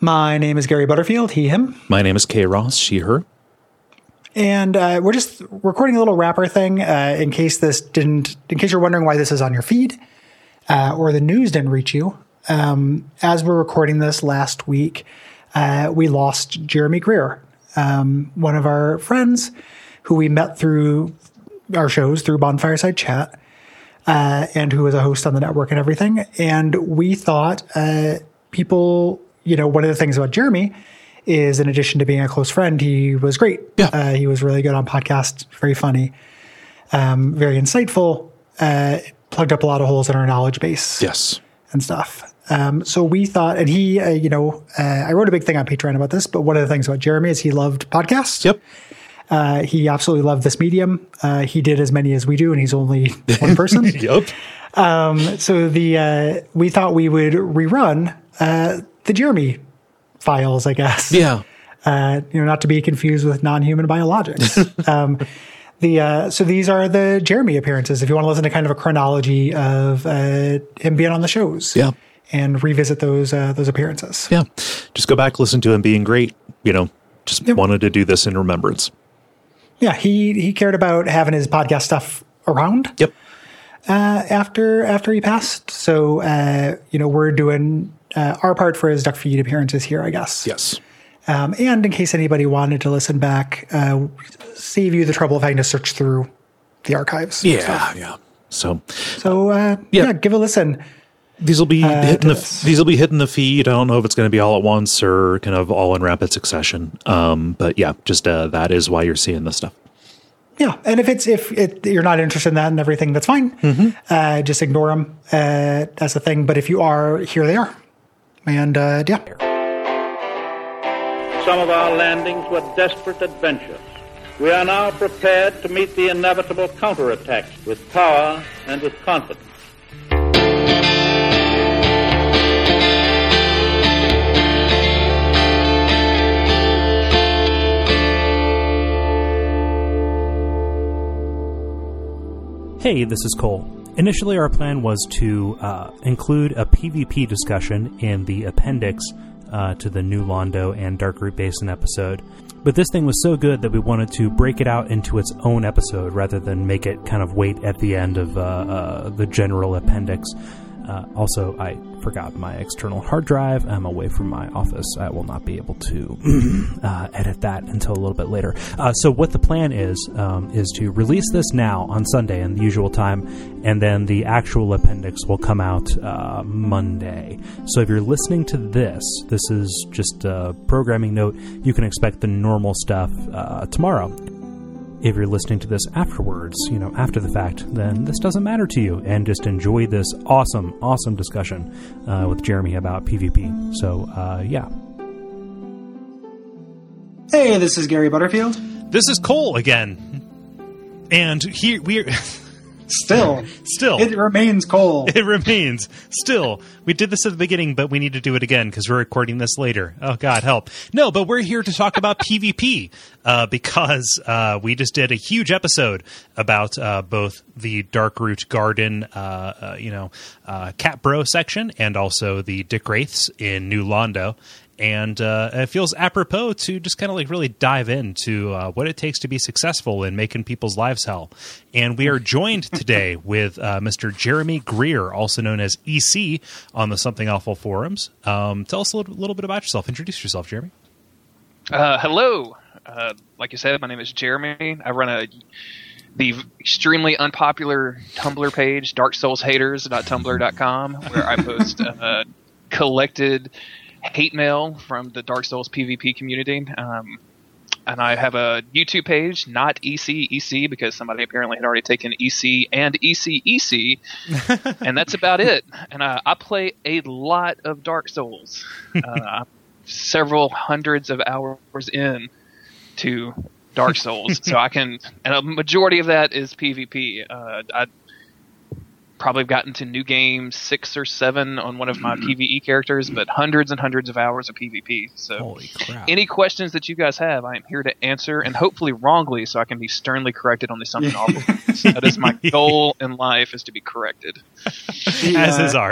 My name is Gary Butterfield, he, him. My name is Kay Ross, she, her. And we're just recording a little wrapper thing in case you're wondering why this is on your feed or the news didn't reach you. As we're recording this last week, we lost Jeremy Greer, one of our friends who we met through our shows, through Bonfireside Chat, and who was a host on the network and everything. And we thought people, one of the things about Jeremy is, in addition to being a close friend, he was great. Yeah. He was really good on podcasts, very funny, very insightful, plugged up a lot of holes in our knowledge base. Yes. And stuff. So we thought, and he, I wrote a big thing on Patreon about this, but one of the things about Jeremy is he loved podcasts. Yep. He absolutely loved this medium. He did as many as we do, and he's only one person. Yep. So we thought we would rerun the Jeremy files, I guess. Yeah. Not to be confused with non-human biologics. So these are the Jeremy appearances. If you want to listen to kind of a chronology of him being on the shows. Yeah. And revisit those appearances. Yeah. Just go back, listen to him being great. Wanted to do this in remembrance. Yeah, he cared about having his podcast stuff around. Yep. After he passed, so we're doing our part for his Duck Feed appearances here, I guess. Yes. And in case anybody wanted to listen back, save you the trouble of having to search through the archives. Yeah, yeah. So give a listen. These will be hitting the feed. I don't know if it's going to be all at once or kind of all in rapid succession. But yeah, just that is why you're seeing this stuff. Yeah, and if you're not interested in that and everything, that's fine. Mm-hmm. Just ignore them as a thing. But if you are, here they are. And Some of our landings were desperate adventures. We are now prepared to meet the inevitable counterattacks with power and with confidence. Hey, this is Cole. Initially, our plan was to include a PvP discussion in the appendix to the New Londo and Darkroot Basin episode. But this thing was so good that we wanted to break it out into its own episode rather than make it kind of wait at the end of the general appendix. Also, I forgot my external hard drive. I'm away from my office. I will not be able to edit that until a little bit later. So what the plan is to release this now on Sunday in the usual time, and then the actual appendix will come out Monday. So if you're listening to this is just a programming note. You can expect the normal stuff tomorrow. If you're listening to this afterwards, after the fact, then this doesn't matter to you, and just enjoy this awesome discussion with Jeremy about PvP. So, yeah. Hey, this is Gary Butterfield. This is Cole again. And here we're... Still. It remains Cole. It remains. Still. We did this at the beginning, but we need to do it again because we're recording this later. Oh, God, help. No, but we're here to talk about PvP because we just did a huge episode about both the Darkroot Garden, Cat Bro section and also the Dick Wraiths in New Londo. And it feels apropos to just kind of really dive into what it takes to be successful in making people's lives hell. And we are joined today with Mr. Jeremy Greer, also known as EC on the Something Awful forums. Tell us a little bit about yourself. Introduce yourself, Jeremy. Hello. Like you said, my name is Jeremy. I run the extremely unpopular Tumblr page, darksoulshaters.tumblr.com, where I post collected hate mail from the Dark Souls PvP community. And I have a YouTube page, not EC, because somebody apparently had already taken EC and EC, and that's about it. And I play a lot of Dark Souls, several hundreds of hours in to Dark Souls. So and a majority of that is PvP. I probably have gotten to new games 6 or 7 on one of my PvE characters, but hundreds and hundreds of hours of PvP. So holy crap. Any questions that you guys have, I am here to answer, and hopefully wrongly, so I can be sternly corrected on the Something Awful. That is my goal in life, is to be corrected. As is ours.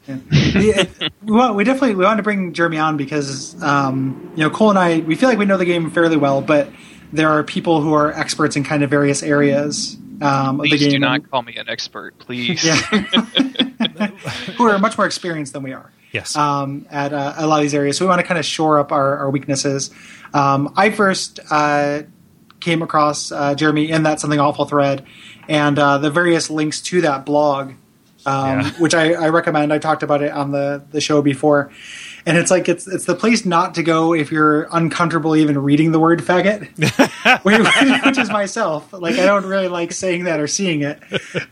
We wanted to bring Jeremy on because Cole and I, we feel like we know the game fairly well, but there are people who are experts in kind of various areas of the game. Please do not call me an expert, please. Yeah. Who are much more experienced than we are. Yes. At a lot of these areas. So we want to kind of shore up our weaknesses. I first came across Jeremy in that Something Awful thread, and the various links to that blog, which I recommend. I talked about it on the show before. And it's like it's the place not to go if you're uncomfortable even reading the word faggot, which is myself. Like, I don't really like saying that or seeing it.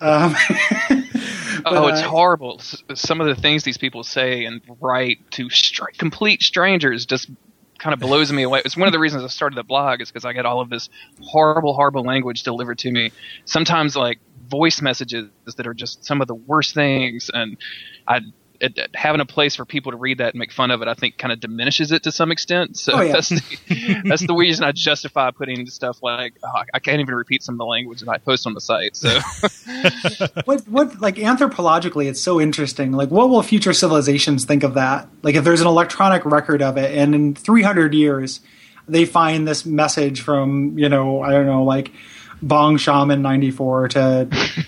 It's horrible. Some of the things these people say and write to complete strangers just kind of blows me away. It's one of the reasons I started the blog, is because I get all of this horrible language delivered to me. Sometimes like voice messages that are just some of the worst things, and having a place for people to read that and make fun of it, I think, kind of diminishes it to some extent. So that's the reason I justify putting stuff like, I can't even repeat some of the language that I post on the site. So, what like anthropologically, it's so interesting. Like, what will future civilizations think of that? Like, if there's an electronic record of it, and in 300 years they find this message from, I don't know, like Bong Shaman 94 to,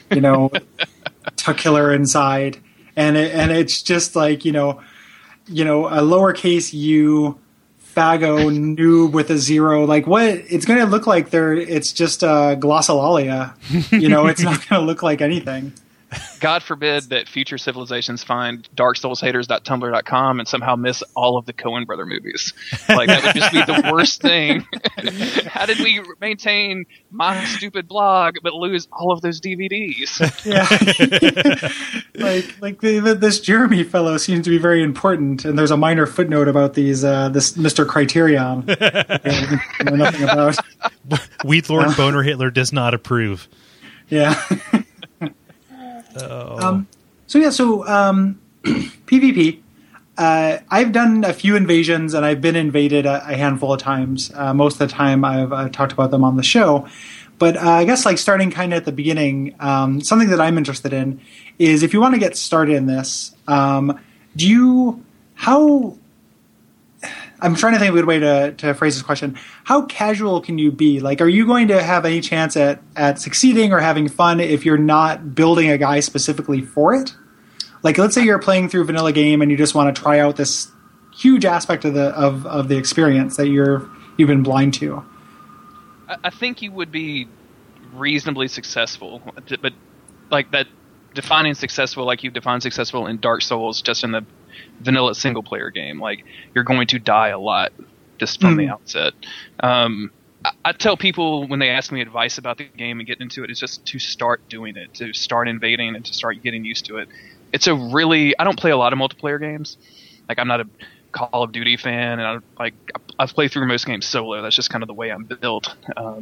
to Killer Inside. And it's just like, a lowercase u, fago, noob with a 0. Like, what it's going to look like it's just glossolalia. It's not going to look like anything. God forbid that future civilizations find darksoulshaters.tumblr.com and somehow miss all of the Coen brother movies. Like, that would just be the worst thing. How did we maintain my stupid blog but lose all of those DVDs? Yeah. This Jeremy fellow seems to be very important, and there's a minor footnote about this Mr. Criterion. I know nothing about. Weed Lord Boner Hitler does not approve. Yeah. PvP. I've done a few invasions, and I've been invaded a handful of times. Most of the time, I've talked about them on the show. But I guess, like, starting kind of at the beginning, something that I'm interested in is, if you want to get started in this, I'm trying to think of a good way to phrase this question. How casual can you be? Like, are you going to have any chance at succeeding or having fun if you're not building a guy specifically for it? Like, let's say you're playing through vanilla game and you just want to try out this huge aspect of the experience that you've been blind to. I think you would be reasonably successful, but like that, defining successful like you define successful in Dark Souls, just in the vanilla single player game, like, you're going to die a lot just from the outset. I tell people when they ask me advice about the game and getting into it, is just to start doing it, to start invading and to start getting used to it. It's I don't play a lot of multiplayer games. Like, I'm not a Call of Duty fan, and I play through most games solo. That's just kind of the way I'm built.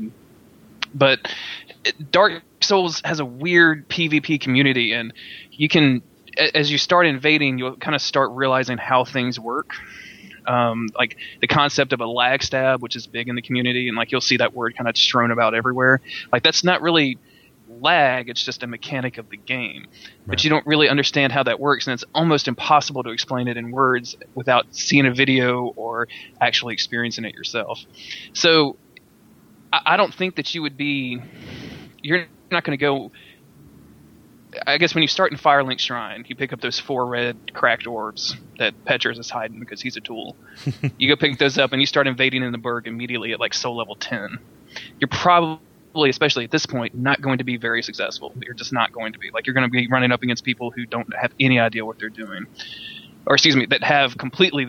But Dark Souls has a weird PvP community, and you can, as you start invading, you'll kind of start realizing how things work. Like the concept of a lag stab, which is big in the community, and like you'll see that word kind of strewn about everywhere. Like, that's not really lag, it's just a mechanic of the game. Right. But you don't really understand how that works, and it's almost impossible to explain it in words without seeing a video or actually experiencing it yourself. So I don't think that you're not going to go. I guess when you start in Firelink Shrine, you pick up those 4 red cracked orbs that Petrus is hiding because he's a tool. You go pick those up and you start invading in the Burg immediately at like soul level 10. You're probably, especially at this point, not going to be very successful. You're just not going to be. Like, you're going to be running up against people who don't have any idea what they're doing. Or, excuse me, that have completely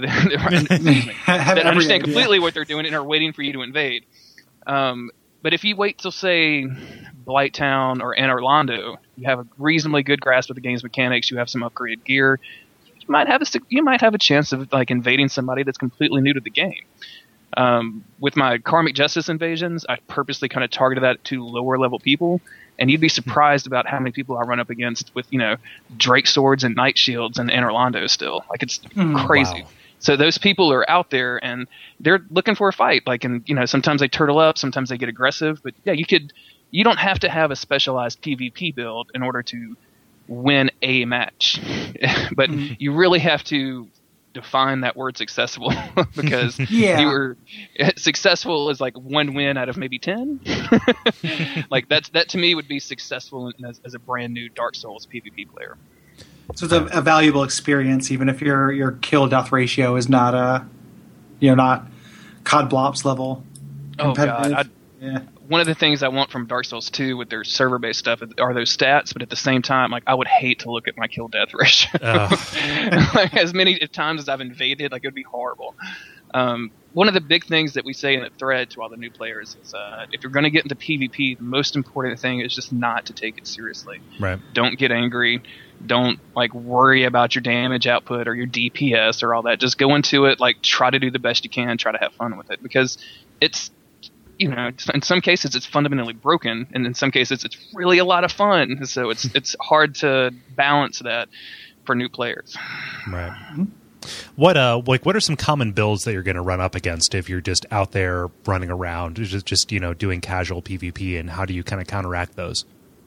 that understand completely what they're doing and are waiting for you to invade. But if you wait till, say, Blighttown or Anne Orlando, you have a reasonably good grasp of the game's mechanics, you have some upgraded gear, you might have a chance of like invading somebody that's completely new to the game. With my Karmic Justice invasions, I purposely kind of targeted that to lower level people, and you'd be surprised about how many people I run up against with, Drake swords and Knight shields in Anne Orlando still. Like, it's crazy. Wow. So those people are out there and they're looking for a fight. Like, and sometimes they turtle up, sometimes they get aggressive. But yeah, you don't have to have a specialized PvP build in order to win a match. But you really have to define that word successful because you were successful is like 1 win out of maybe 10. Like that to me would be successful as a brand new Dark Souls PvP player. So it's a valuable experience, even if your kill death ratio is not not COD Blops level. Oh god, one of the things I want from Dark Souls 2 with their server-based stuff are those stats, but at the same time, like I would hate to look at my kill-death ratio. Like, as many times as I've invaded, like it would be horrible. One of the big things that we say in the thread to all the new players is if you're going to get into PvP, the most important thing is just not to take it seriously. Right. Don't get angry. Don't like worry about your damage output or your DPS or all that. Just go into it, like try to do the best you can, try to have fun with it, because it's, in some cases it's fundamentally broken, and in some cases it's really a lot of fun. So it's hard to balance that for new players. Right. What are some common builds that you're going to run up against if you're just out there running around, just doing casual PvP, and how do you kind of counteract those?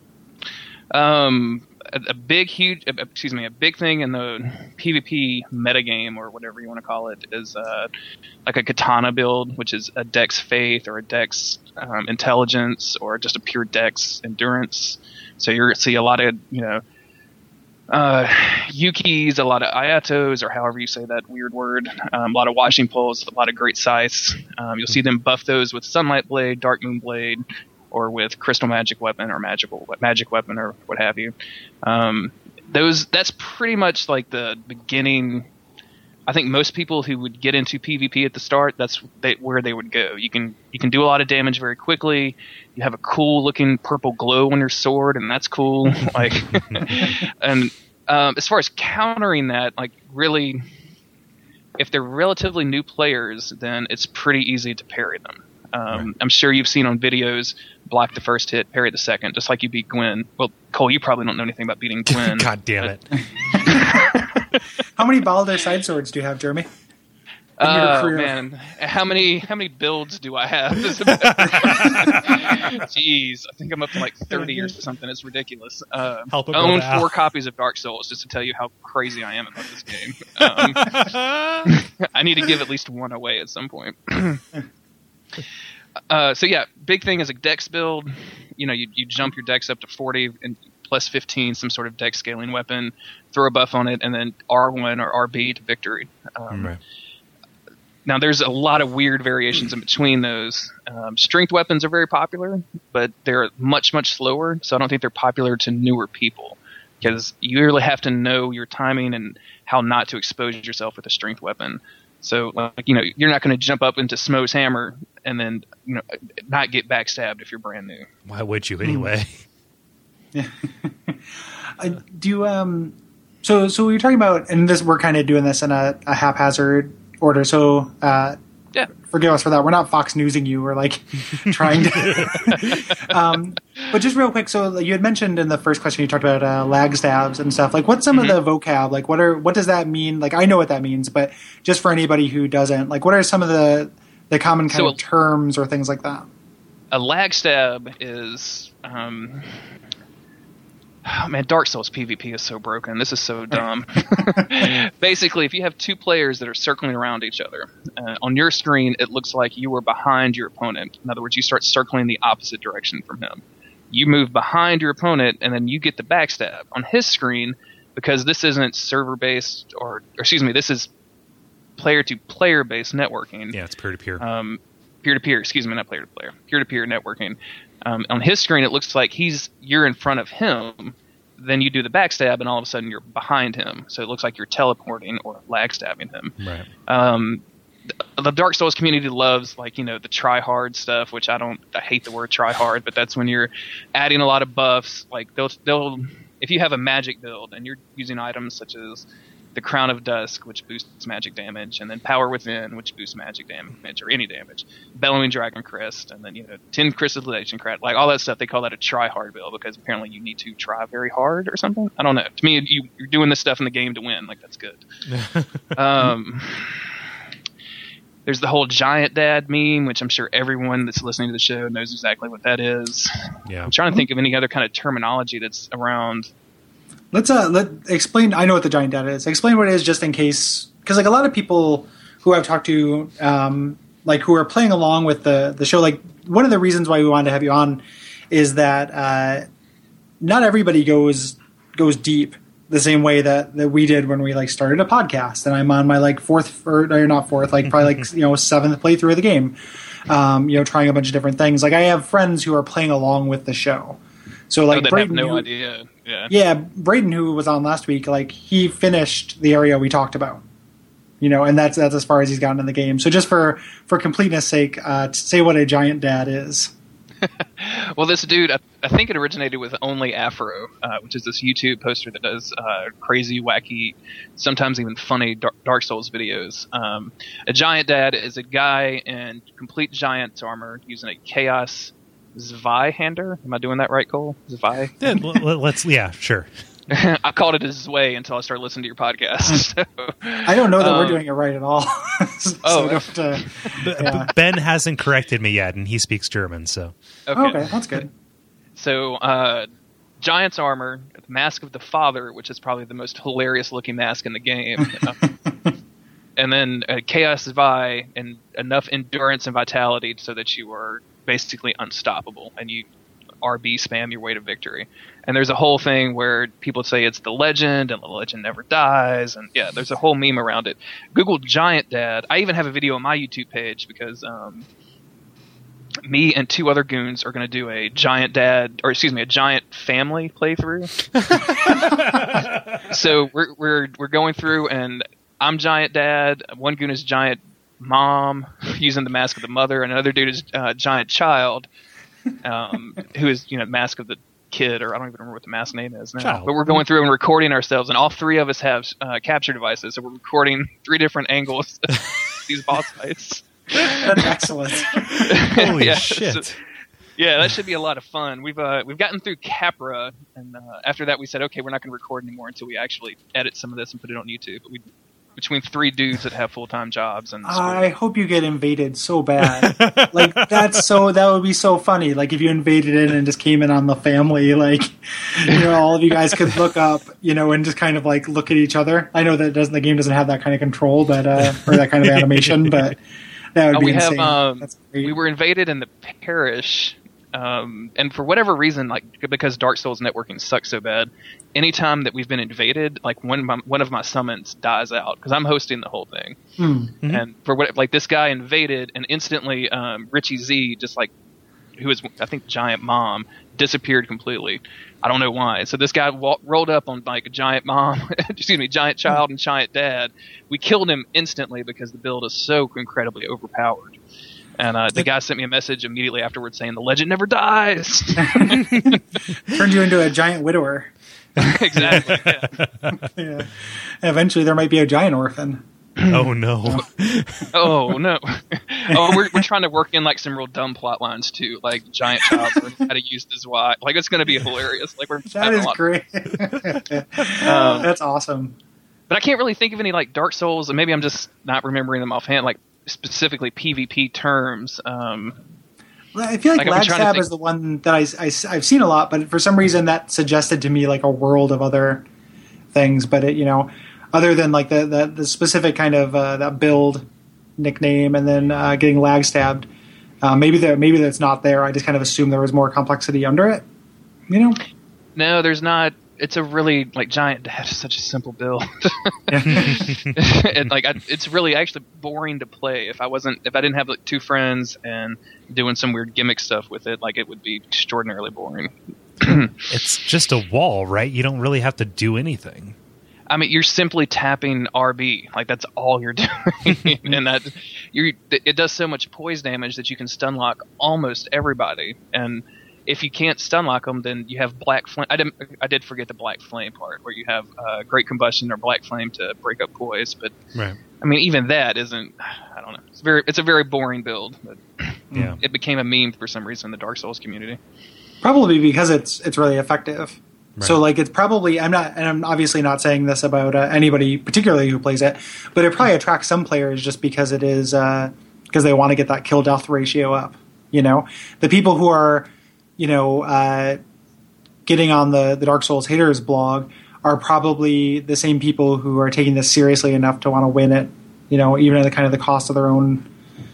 A big thing in the PvP metagame, or whatever you want to call it, is like a katana build, which is a dex faith or a dex intelligence or just a pure dex endurance. So you're going to see a lot of Yukis, a lot of Ayatos, or however you say that weird word, a lot of washing poles, a lot of great scythes. You'll see them buff those with Sunlight Blade, Dark Moon Blade, or with Crystal Magic Weapon or Magic Weapon or what have you. That's pretty much like the beginning. I think most people who would get into PvP at the start, where they would go. You can do a lot of damage very quickly. You have a cool looking purple glow on your sword, and that's cool. Like, and as far as countering that, like really, if they're relatively new players, then it's pretty easy to parry them. I'm sure you've seen on videos, block the first hit, parry the second, just like you beat Gwen. Well, Cole, you probably don't know anything about beating Gwen. God damn it. How many Baldur side swords do you have, Jeremy? Man, how many builds do I have? Jeez, I think I'm up to like 30 or something. It's ridiculous. I own 4 copies of Dark Souls, just to tell you how crazy I am about this game. I need to give at least one away at some point. So yeah, big thing is a dex build. You jump your dex up to 40 and plus 15, some sort of dex scaling weapon, throw a buff on it, and then R1 or RB to victory. Right. Now there's a lot of weird variations in between those. Strength weapons are very popular, but they're much, much slower, so I don't think they're popular to newer people, because you really have to know your timing and how not to expose yourself with a strength weapon. So, you're not going to jump up into Smo's hammer and then, not get backstabbed if you're brand new. Why would you anyway? Yeah. Do you, so you're talking about, and we're kind of doing this in a haphazard order. So, yeah, forgive us for that. We're not Fox Newsing you. We're like trying to, but just real quick. So you had mentioned in the first question, you talked about lag stabs and stuff. Like, what's some of the vocab? Like, what does that mean? Like, I know what that means, but just for anybody who doesn't, like, what are some of the common kind of terms or things like that? A lag stab is, Dark Souls PvP is so broken. This is so dumb. Basically, if you have 2 players that are circling around each other, on your screen, it looks like you were behind your opponent. In other words, you start circling the opposite direction from him. You move behind your opponent, and then you get the backstab. On his screen, because this isn't server-based, this is player-to-player based networking. Yeah, it's peer-to-peer. Peer-to-peer, excuse me, not player-to-player. Peer-to-peer networking. On his screen, it looks like you're in front of him. Then you do the backstab, and all of a sudden you're behind him. So it looks like you're teleporting or lag stabbing him. Right. The Dark Souls community loves, the try hard stuff, which I hate the word try hard, but that's when you're adding a lot of buffs. Like they'll if you have a magic build and you're using items such as the Crown of Dusk, which boosts magic damage, and then Power Within, which boosts magic damage or any damage, Bellowing Dragon Crest, and then 10 Crystallization Crest, like all that stuff. They call that a try hard build because apparently you need to try very hard or something. I don't know. To me, you're doing this stuff in the game to win. Like, that's good. There's the whole Giant Dad meme, which I'm sure everyone that's listening to the show knows exactly what that is. Yeah. I'm trying to think of any other kind of terminology that's around. Let's explain. I know what the giant dad is. Explain what it is, just in case, because like a lot of people who I've talked to, like who are playing along with the show. Like one of the reasons why we wanted to have you on is that not everybody goes deep the same way that we did when we like started a podcast. And I'm on my like probably like seventh playthrough of the game. Trying a bunch of different things. Like I have friends who are playing along with the show. So like Braden, have no idea. Yeah, Braden, who was on last week, like he finished the area we talked about, and that's as far as he's gotten in the game. So just for completeness sake, say what a giant dad is. Well, this dude, I think it originated with Only Afro, which is this YouTube poster that does crazy, wacky, sometimes even funny Dark Souls videos. A giant dad is a guy in complete giant's armor using a Chaos Zweihander. Am I doing that right, Cole? Zwei? Yeah, sure. I called it a Zwei until I started listening to your podcast. So, I don't know that we're doing it right at all. Ben hasn't corrected me yet, and he speaks German, so. Okay, that's good. So, Giant's armor, the Mask of the Father, which is probably the most hilarious looking mask in the game. And then Chaos Zwei, and enough endurance and vitality so that you are basically unstoppable, and you RB spam your way to victory. And there's a whole thing where people say it's the legend, and the legend never dies, and yeah, there's a whole meme around it. Google Giant Dad. I even have a video on my YouTube page because me and two other goons are going to do a giant family playthrough. So we're going through, and I'm Giant Dad. One goon is Giant Mom using the Mask of the Mother, and another dude is Giant Child, who is Mask of the Kid, or I don't even remember what the mask name is now. Child. But we're going through and recording ourselves, and all three of us have capture devices, so we're recording 3 different angles of these boss fights. That's excellent. Holy shit. So, yeah, that should be a lot of fun. We've gotten through Capra, and after that we said, okay, we're not going to record anymore until we actually edit some of this and put it on YouTube. But between 3 dudes that have full-time jobs, and I hope you get invaded so bad. Like that would be so funny. Like if you invaded in and just came in on the family, like all of you guys could look up, and just kind of like look at each other. I know that the game doesn't have that kind of control, but or that kind of animation, but that would be insane. We were invaded in the parish. And for whatever reason, like because Dark Souls networking sucks so bad, anytime that we've been invaded, like one of my summons dies out because I'm hosting the whole thing. Mm-hmm. And for this guy invaded, and instantly Richie Z, just like who is I think Giant Mom, disappeared completely. I don't know why. So this guy rolled up on like a Giant Mom, Giant Child and Giant Dad. We killed him instantly because the build is so incredibly overpowered. And the guy sent me a message immediately afterwards saying the legend never dies. Turned you into a giant widower. Exactly. Yeah. Eventually, there might be a giant orphan. Oh no! Oh no! Oh, we're trying to work in like some real dumb plot lines too, like giant child learning how to use the Zwei. Like it's going to be hilarious. Like that is great. That's awesome. But I can't really think of any like Dark Souls, and maybe I'm just not remembering them offhand. Like specifically PvP terms. I feel like Lagstab is the one that I've seen a lot, but for some reason that suggested to me like a world of other things. But it, other than like the specific kind of that build nickname, and then getting Lagstabbed, maybe that's not there. I just kind of assumed there was more complexity under it. No, there's not. It's a really like Giant Dad is such a simple build. And it's really actually boring to play. If I didn't have like 2 friends and doing some weird gimmick stuff with it, like it would be extraordinarily boring. It's just a wall, right? You don't really have to do anything. I mean, you're simply tapping RB. Like that's all you're doing, and it does so much poise damage that you can stun lock almost everybody. And if you can't stun lock them, then you have Black Flame. I did forget the Black Flame part, where you have Great Combustion or Black Flame to break up poise. But right. I mean, even that isn't. I don't know. It's a very boring build. But yeah, it became a meme for some reason in the Dark Souls community. Probably because it's really effective. Right. So like it's probably I'm obviously not saying this about anybody particularly who plays it, but it probably attracts some players just because it is because they want to get that kill death ratio up. The people who are getting on the Dark Souls haters blog are probably the same people who are taking this seriously enough to want to win it, even at the kind of the cost of their own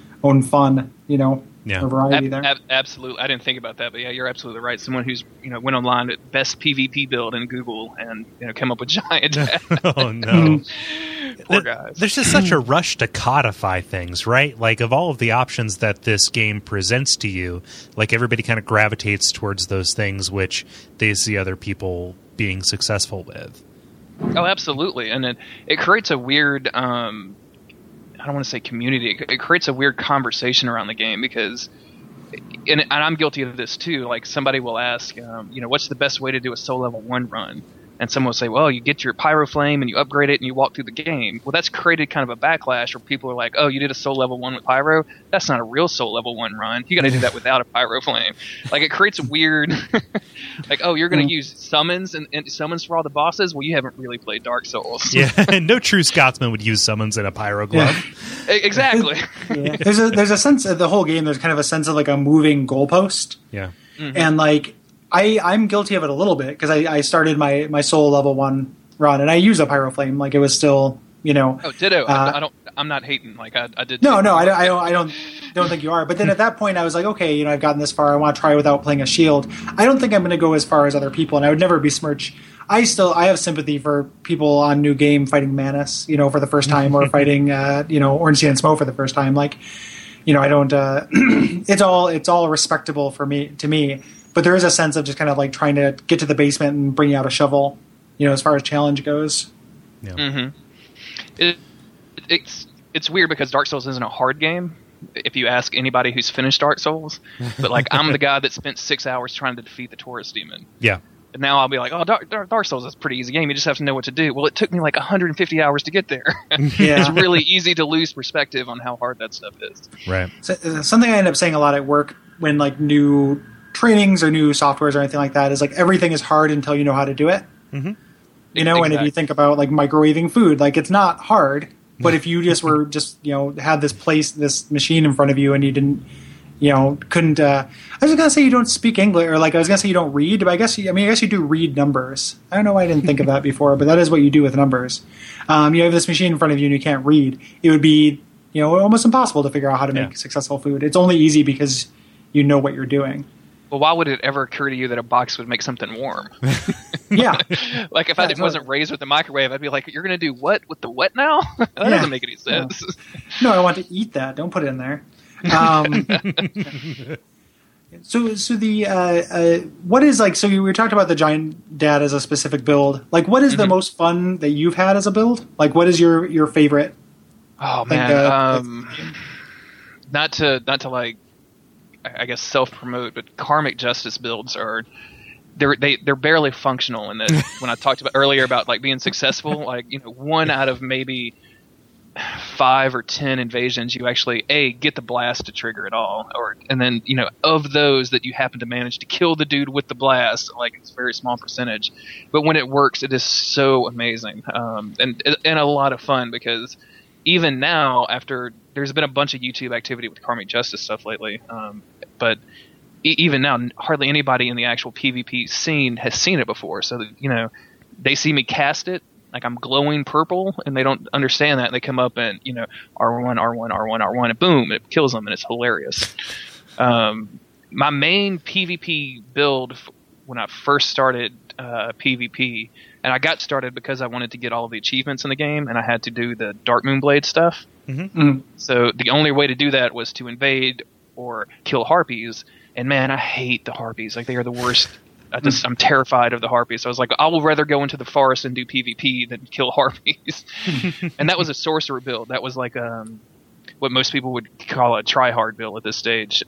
fun, Yeah. or variety there. Absolutely. I didn't think about that, but yeah, you're absolutely right. Someone who's went online at best PvP build in Google and came up with giant. Oh no. Poor guys. There's just such a rush to codify things, right? Like, of all of the options that this game presents to you, like, everybody kind of gravitates towards those things which they see other people being successful with. Oh, absolutely. And it creates a weird, I don't want to say community. It creates a weird conversation around the game because, and I'm guilty of this too. Like, somebody will ask, what's the best way to do a soul level 1 run? And someone will say, well, you get your pyro flame and you upgrade it and you walk through the game. Well, that's created kind of a backlash where people are like, oh, you did a soul level 1 with pyro? That's not a real soul level 1 run. You got to do that without a pyro flame. Like, it creates a weird, like, oh, you're going to use summons and summons for all the bosses? Well, you haven't really played Dark Souls. Yeah, no true Scotsman would use summons in a pyro glove. Yeah. Exactly. Yeah. There's a sense of the whole game. There's kind of a sense of like a moving goalpost. Yeah. Mm-hmm. And like, I'm guilty of it a little bit because I started my soul level 1 run and I use a pyro flame. Like, it was still, Oh, ditto. I'm not hating. Like, I did. No, I don't think you are. But then at that point, I was like, okay, I've gotten this far. I want to try without playing a shield. I don't think I'm going to go as far as other people, and I would never besmirch. I have sympathy for people on new game fighting Manus, for the first time, or fighting, Ornstein and Smough for the first time. Like, I don't. It's all respectable to me. But there is a sense of just kind of like trying to get to the basement and bring out a shovel, as far as challenge goes. Yeah. Mm-hmm. It's weird because Dark Souls isn't a hard game. If you ask anybody who's finished Dark Souls, but like, I'm the guy that spent 6 hours trying to defeat the Taurus demon. Yeah. And now I'll be like, oh, Dark Souls is a pretty easy game. You just have to know what to do. Well, it took me like 150 hours to get there. Yeah. It's really easy to lose perspective on how hard that stuff is. Right. So, something I end up saying a lot at work when like new trainings or new softwares or anything like that is like, everything is hard until you know how to do it. Mm-hmm. Exactly. And if you think about like microwaving food, like, it's not hard, but if you just were had this machine in front of you and you didn't, couldn't, I was going to say you don't speak English, or like I was going to say you don't read, but I guess you do read numbers. I don't know why I didn't think of that before, but that is what you do with numbers. You have this machine in front of you and you can't read. It would be, almost impossible to figure out how to make successful food. It's only easy because you know what you're doing. Well, why would it ever occur to you that a box would make something warm? Yeah. Like, if I wasn't raised with a microwave, I'd be like, you're going to do what with the what now? That doesn't make any sense. No, I want to eat that. Don't put it in there. So the what is like? So we talked about the Giant Dad as a specific build. Like, what is the most fun that you've had as a build? Like, what is your favorite? Oh man, not to like, I guess, self-promote, but Karmic Justice builds are they're barely functional. And when I talked about earlier about like being successful, like 1 out of maybe 5 or 10 invasions, you actually get the blast to trigger it all, and then of those that you happen to manage to kill the dude with the blast, like, it's a very small percentage, but when it works, it is so amazing, and a lot of fun because even now, after there's been a bunch of YouTube activity with Karmic Justice stuff lately, but even now, hardly anybody in the actual PvP scene has seen it before. So they see me cast it, like I'm glowing purple, and they don't understand that. And they come up and R1, R1, R1, R1, and boom, it kills them, and it's hilarious. My main PvP build when I first started PvP, and I got started because I wanted to get all of the achievements in the game, and I had to do the Dark Moonblade stuff. Mm-hmm. So the only way to do that was to invade or kill harpies, and man, I hate the harpies. Like, they are the worst. I'm terrified of the harpies. So I was like, I will rather go into the forest and do PvP than kill harpies. And that was a sorcerer build. That was like what most people would call a try-hard build at this stage.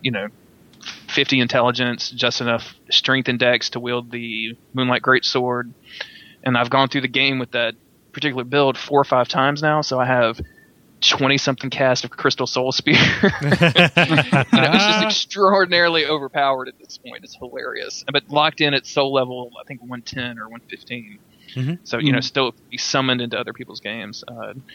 50 intelligence, just enough strength and dex to wield the Moonlight Greatsword. And I've gone through the game with that particular build 4 or 5 times now, so I have 20-something cast of Crystal Soul Spear. It's just extraordinarily overpowered at this point. It's hilarious. But locked in at soul level, I think 110 or 115. Mm-hmm. So, still be summoned into other people's games.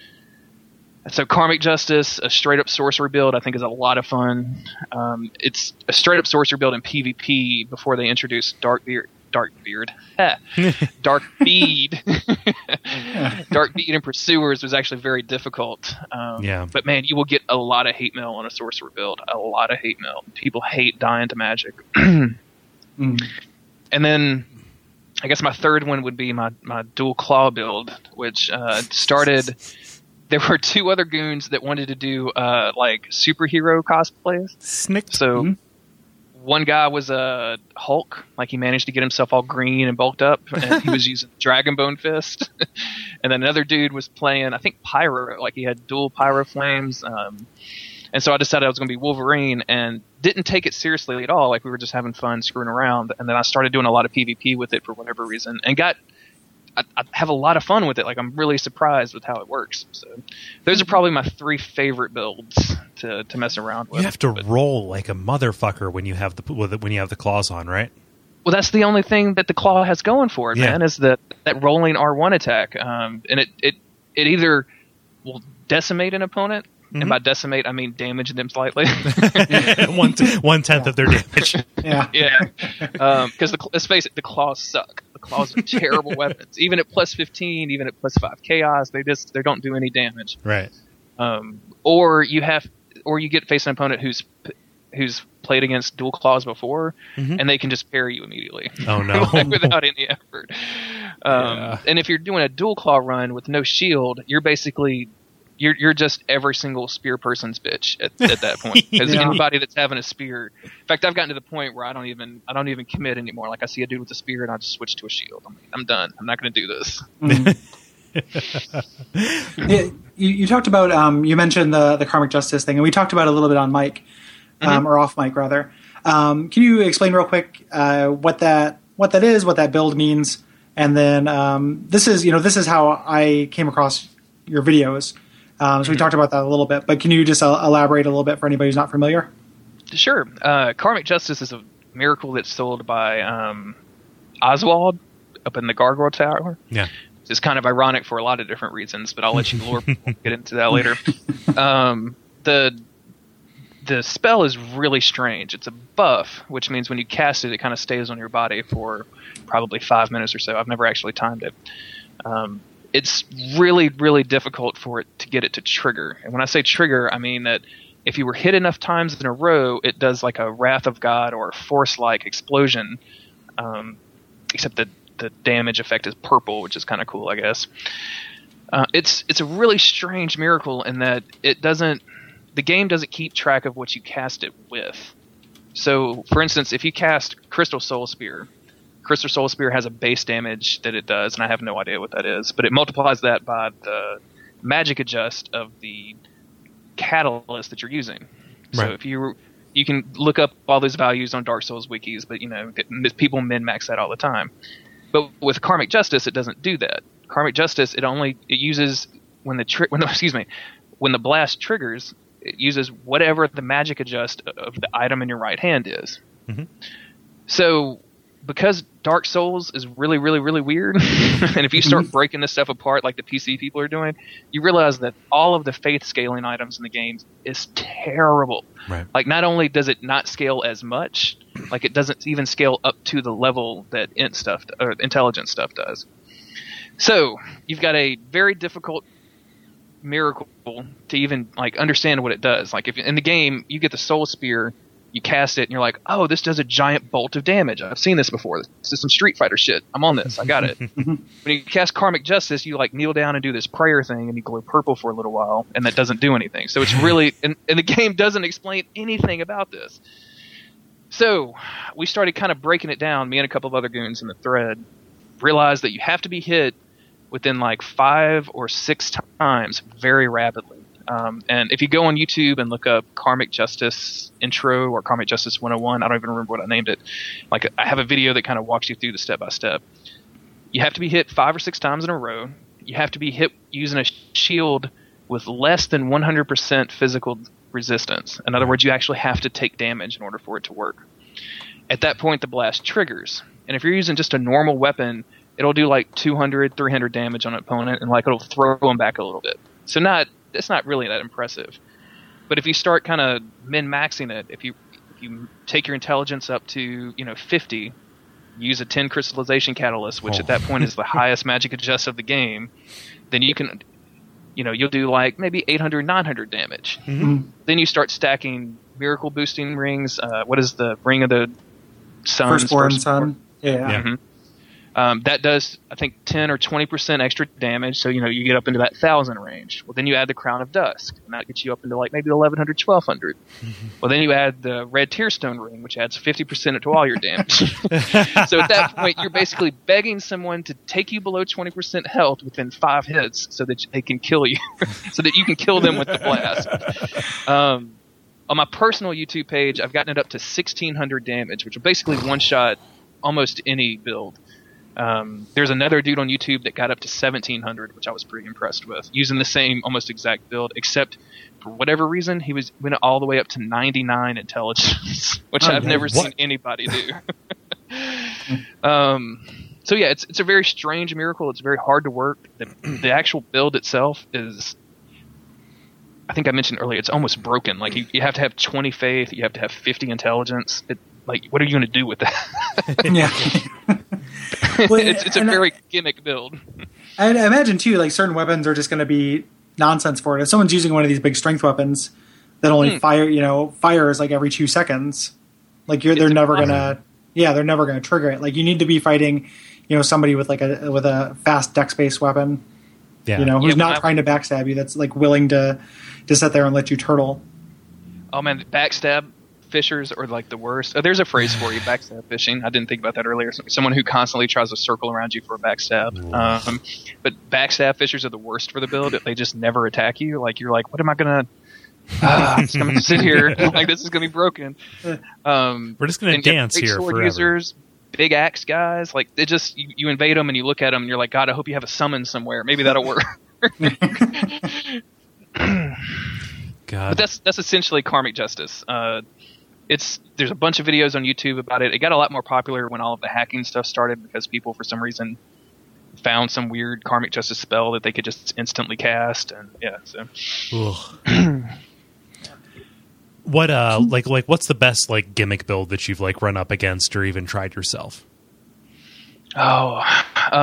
So Karmic Justice, a straight-up sorcery build, I think is a lot of fun. It's a straight-up sorcery build in PvP before they introduced Darkbeard. Darkbead. Darkbead and Pursuers was actually very difficult. But man, you will get a lot of hate mail on a sorcerer build. A lot of hate mail. People hate dying to magic. And then I guess my third one would be my dual claw build, which started. There were two other goons that wanted to do like superhero cosplays. So one guy was a Hulk, like he managed to get himself all green and bulked up, and he was using Dragonbone Fist. And then another dude was playing, I think, Pyro, like he had dual Pyro Flames. And so I decided I was going to be Wolverine and didn't take it seriously at all. Like we were just having fun screwing around. And then I started doing a lot of PvP with it for whatever reason and I have a lot of fun with it. Like I'm really surprised with how it works. So those are probably my three favorite builds to mess around with. You have to roll like a motherfucker when you have the claws on, right? Well, that's the only thing that the claw has going for it, man, is that rolling R1 attack. And it either will decimate an opponent. And by decimate, I mean damage them slightly. 1/10 of their damage. Because let's face it, the claws suck. The claws are terrible weapons. Even at plus 15, even at plus 5 chaos, they don't do any damage. Right. Or you get face an opponent who's played against dual claws before, and they can just parry you immediately. Oh no! Without any effort. And if you're doing a dual claw run with no shield, you're basically You're just every single spear person's bitch at that point. Because anybody that's having a spear, in fact, I've gotten to the point where I don't even commit anymore. Like I see a dude with a spear and I just switch to a shield. I'm done. I'm not going to do this. You talked about you mentioned the Karmic Justice thing, and we talked about it a little bit on mic, or off mic rather. Can you explain real quick what that is, what that build means, and then this is how I came across your videos. So we talked about that a little bit, but can you just elaborate a little bit for anybody who's not familiar? Sure. Karmic Justice is a miracle that's sold by Oswald up in the Gargoyle Tower. Yeah. It's kind of ironic for a lot of different reasons, but I'll let you lore people get into that later. The spell is really strange. It's a buff, which means when you cast it, it kind of stays on your body for probably 5 minutes or so. I've never actually timed it. It's really, really difficult for it to get it to trigger. And when I say trigger, I mean that if you were hit enough times in a row, it does like a Wrath of God or a Force-like explosion, except that the damage effect is purple, which is kind of cool, I guess. It's a really strange miracle in that the game doesn't keep track of what you cast it with. So, for instance, if you cast Crystal Soul Spear has a base damage that it does, and I have no idea what that is, but it multiplies that by the magic adjust of the catalyst that you're using. So if you can look up all those values on Dark Souls wikis, but people min-max that all the time. But with Karmic Justice, it doesn't do that. Karmic Justice, it uses when the blast triggers, it uses whatever the magic adjust of the item in your right hand is. So because Dark Souls is really, really, really weird, and if you start breaking this stuff apart like the PC people are doing, you realize that all of the faith scaling items in the games is terrible. Right. Like, not only does it not scale as much, like it doesn't even scale up to the level that intelligence stuff does. So you've got a very difficult miracle to even like understand what it does. Like if in the game you get the Soul Spear, you cast it, and you're like, oh, this does a giant bolt of damage. I've seen this before. This is some Street Fighter shit. I'm on this. I got it. When you cast Karmic Justice, you like kneel down and do this prayer thing, and you glow purple for a little while, and that doesn't do anything. So it's really, and the game doesn't explain anything about this. So we started kind of breaking it down. Me and a couple of other goons in the thread realized that you have to be hit within like 5 or 6 times very rapidly. And if you go on YouTube and look up Karmic Justice intro or Karmic Justice 101, I don't even remember what I named it. Like I have a video that kind of walks you through the step by step. You have to be hit 5 or 6 times in a row. You have to be hit using a shield with less than 100% physical resistance. In other words, you actually have to take damage in order for it to work. At that point, the blast triggers. And if you're using just a normal weapon, it'll do like 200, 300 damage on an opponent, and like it'll throw them back a little bit. So it's not really that impressive. But if you start kind of min-maxing it, if you take your intelligence up to 50, use a 10 crystallization catalyst, which at that point is the highest magic adjust of the game, then you can, you'll do like maybe 800, 900 damage. Mm-hmm. Then you start stacking miracle boosting rings. What is the ring of the sun? Firstborn sun. Yeah. Mm-hmm. That does, I think, 10 or 20% extra damage. So, you get up into that 1,000 range. Well, then you add the Crown of Dusk, and that gets you up into like maybe 1,100, 1,200. Mm-hmm. Well, then you add the Red Tearstone ring, which adds 50% to all your damage. So at that point, you're basically begging someone to take you below 20% health within 5 hits so that they can kill you, so that you can kill them with the blast. On my personal YouTube page, I've gotten it up to 1,600 damage, which will basically one-shot almost any build. There's another dude on YouTube that got up to 1,700, which I was pretty impressed with, using the same almost exact build, except for whatever reason he went all the way up to 99 intelligence, which I've never seen anybody do. So yeah, it's a very strange miracle. It's very hard to work. The actual build itself is, I think I mentioned earlier, it's almost broken. Like you have to have 20 faith, you have to have 50 intelligence. What are you going to do with that? Yeah. Well, it's a very gimmick build. I imagine too, like certain weapons are just going to be nonsense for it. If someone's using one of these big strength weapons that only fires like every 2 seconds, like they're never going to trigger it. Like you need to be fighting, somebody with like with a fast dex-based weapon, who's not trying to backstab you. That's like willing to sit there and let you turtle. Oh man, backstab fishers are like the worst. There's a phrase for you, backstab fishing. I didn't think about that earlier. Someone who constantly tries to circle around you for a backstab. But backstab fishers are the worst for the build. They just never attack you. Like you're like, what am I gonna? I'm just gonna sit here. Like this is gonna be broken. We're just gonna dance here sword forever. Users, big axe guys, like they just you invade them and you look at them and you're like, God, I hope you have a summon somewhere. Maybe that'll work. God. But that's essentially karmic justice. There's a bunch of videos on YouTube about it. It got a lot more popular when all of the hacking stuff started because people, for some reason, found some weird karmic justice spell that they could just instantly cast, and What what's the best like gimmick build that you've like run up against or even tried yourself? I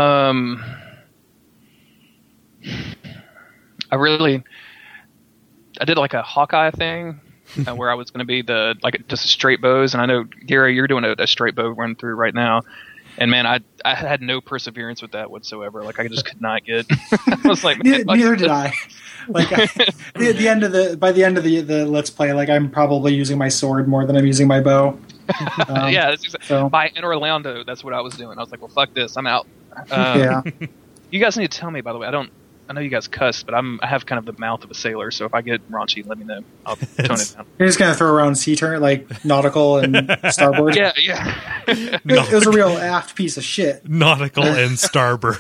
did like a Hawkeye thing. Where I was going to be just a straight bows, and I know Gary, you're doing a straight bow run through right now, and man, I had no perseverance with that whatsoever. Like I just could not get. I was like, neither did I. Like by the end of the let's play, like I'm probably using my sword more than I'm using my bow. Yeah, that's exactly. By in Orlando, that's what I was doing. I was like, well, fuck this, I'm out. You guys need to tell me, by the way. I know you guys cuss, but I have kind of the mouth of a sailor, so if I get raunchy, let me know. I'll tone it down. You're just going to throw around sea turn, like nautical and starboard? Yeah. It was a real aft piece of shit. Nautical and starboard.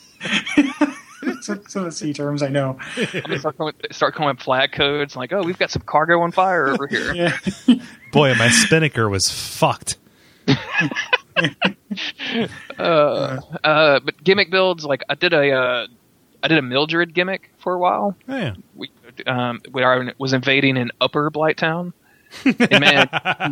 Some of the sea terms I know. I'm going to start calling flag codes, like, oh, we've got some cargo on fire over here. Yeah. Boy, my spinnaker was fucked. But gimmick builds, like I did a Mildred gimmick for a while. Oh, yeah. I was invading in Upper Blighttown. And man,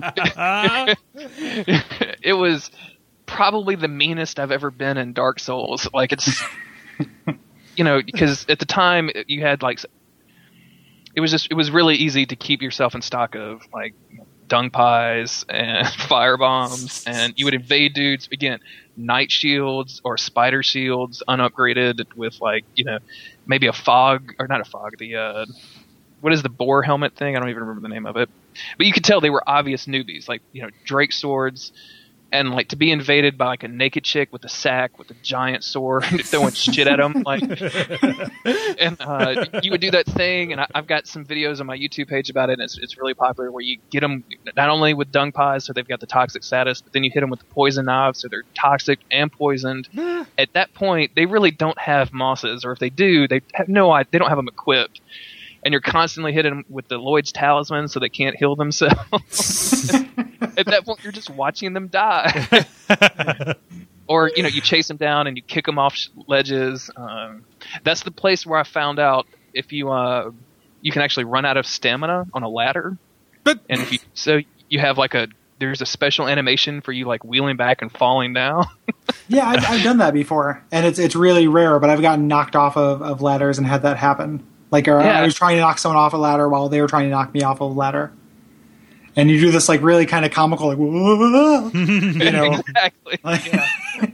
it was probably the meanest I've ever been in Dark Souls. Like it's, because at the time you had like, it was really easy to keep yourself in stock of like dung pies and fire bombs, and you would invade dudes again. Night shields or spider shields unupgraded with like maybe a fog, or not a fog, the what is the boar helmet thing? I don't even remember the name of it, but you could tell they were obvious newbies, like Drake swords, and like to be invaded by like a naked chick with a sack with a giant sword throwing shit at them, like, and you would do that thing, and I've got some videos on my YouTube page about it, and it's really popular, where you get them not only with dung pies, so they've got the toxic status, but then you hit them with the poison knives, so they're toxic and poisoned. At that point, they really don't have mosses, or if they do, they don't have them equipped. And you're constantly hitting them with the Lloyd's talisman so they can't heal themselves. At that point, you're just watching them die. Or, you chase them down and you kick them off ledges. That's the place where I found out if you can actually run out of stamina on a ladder. And if you have like a there's a special animation for you like wheeling back and falling down. Yeah, I've done that before, and it's really rare. But I've gotten knocked off of ladders and had that happen. Like, I was trying to knock someone off a ladder while they were trying to knock me off a ladder. And you do this like really kind of comical, like, whoa, you know, Exactly. Like, Yeah.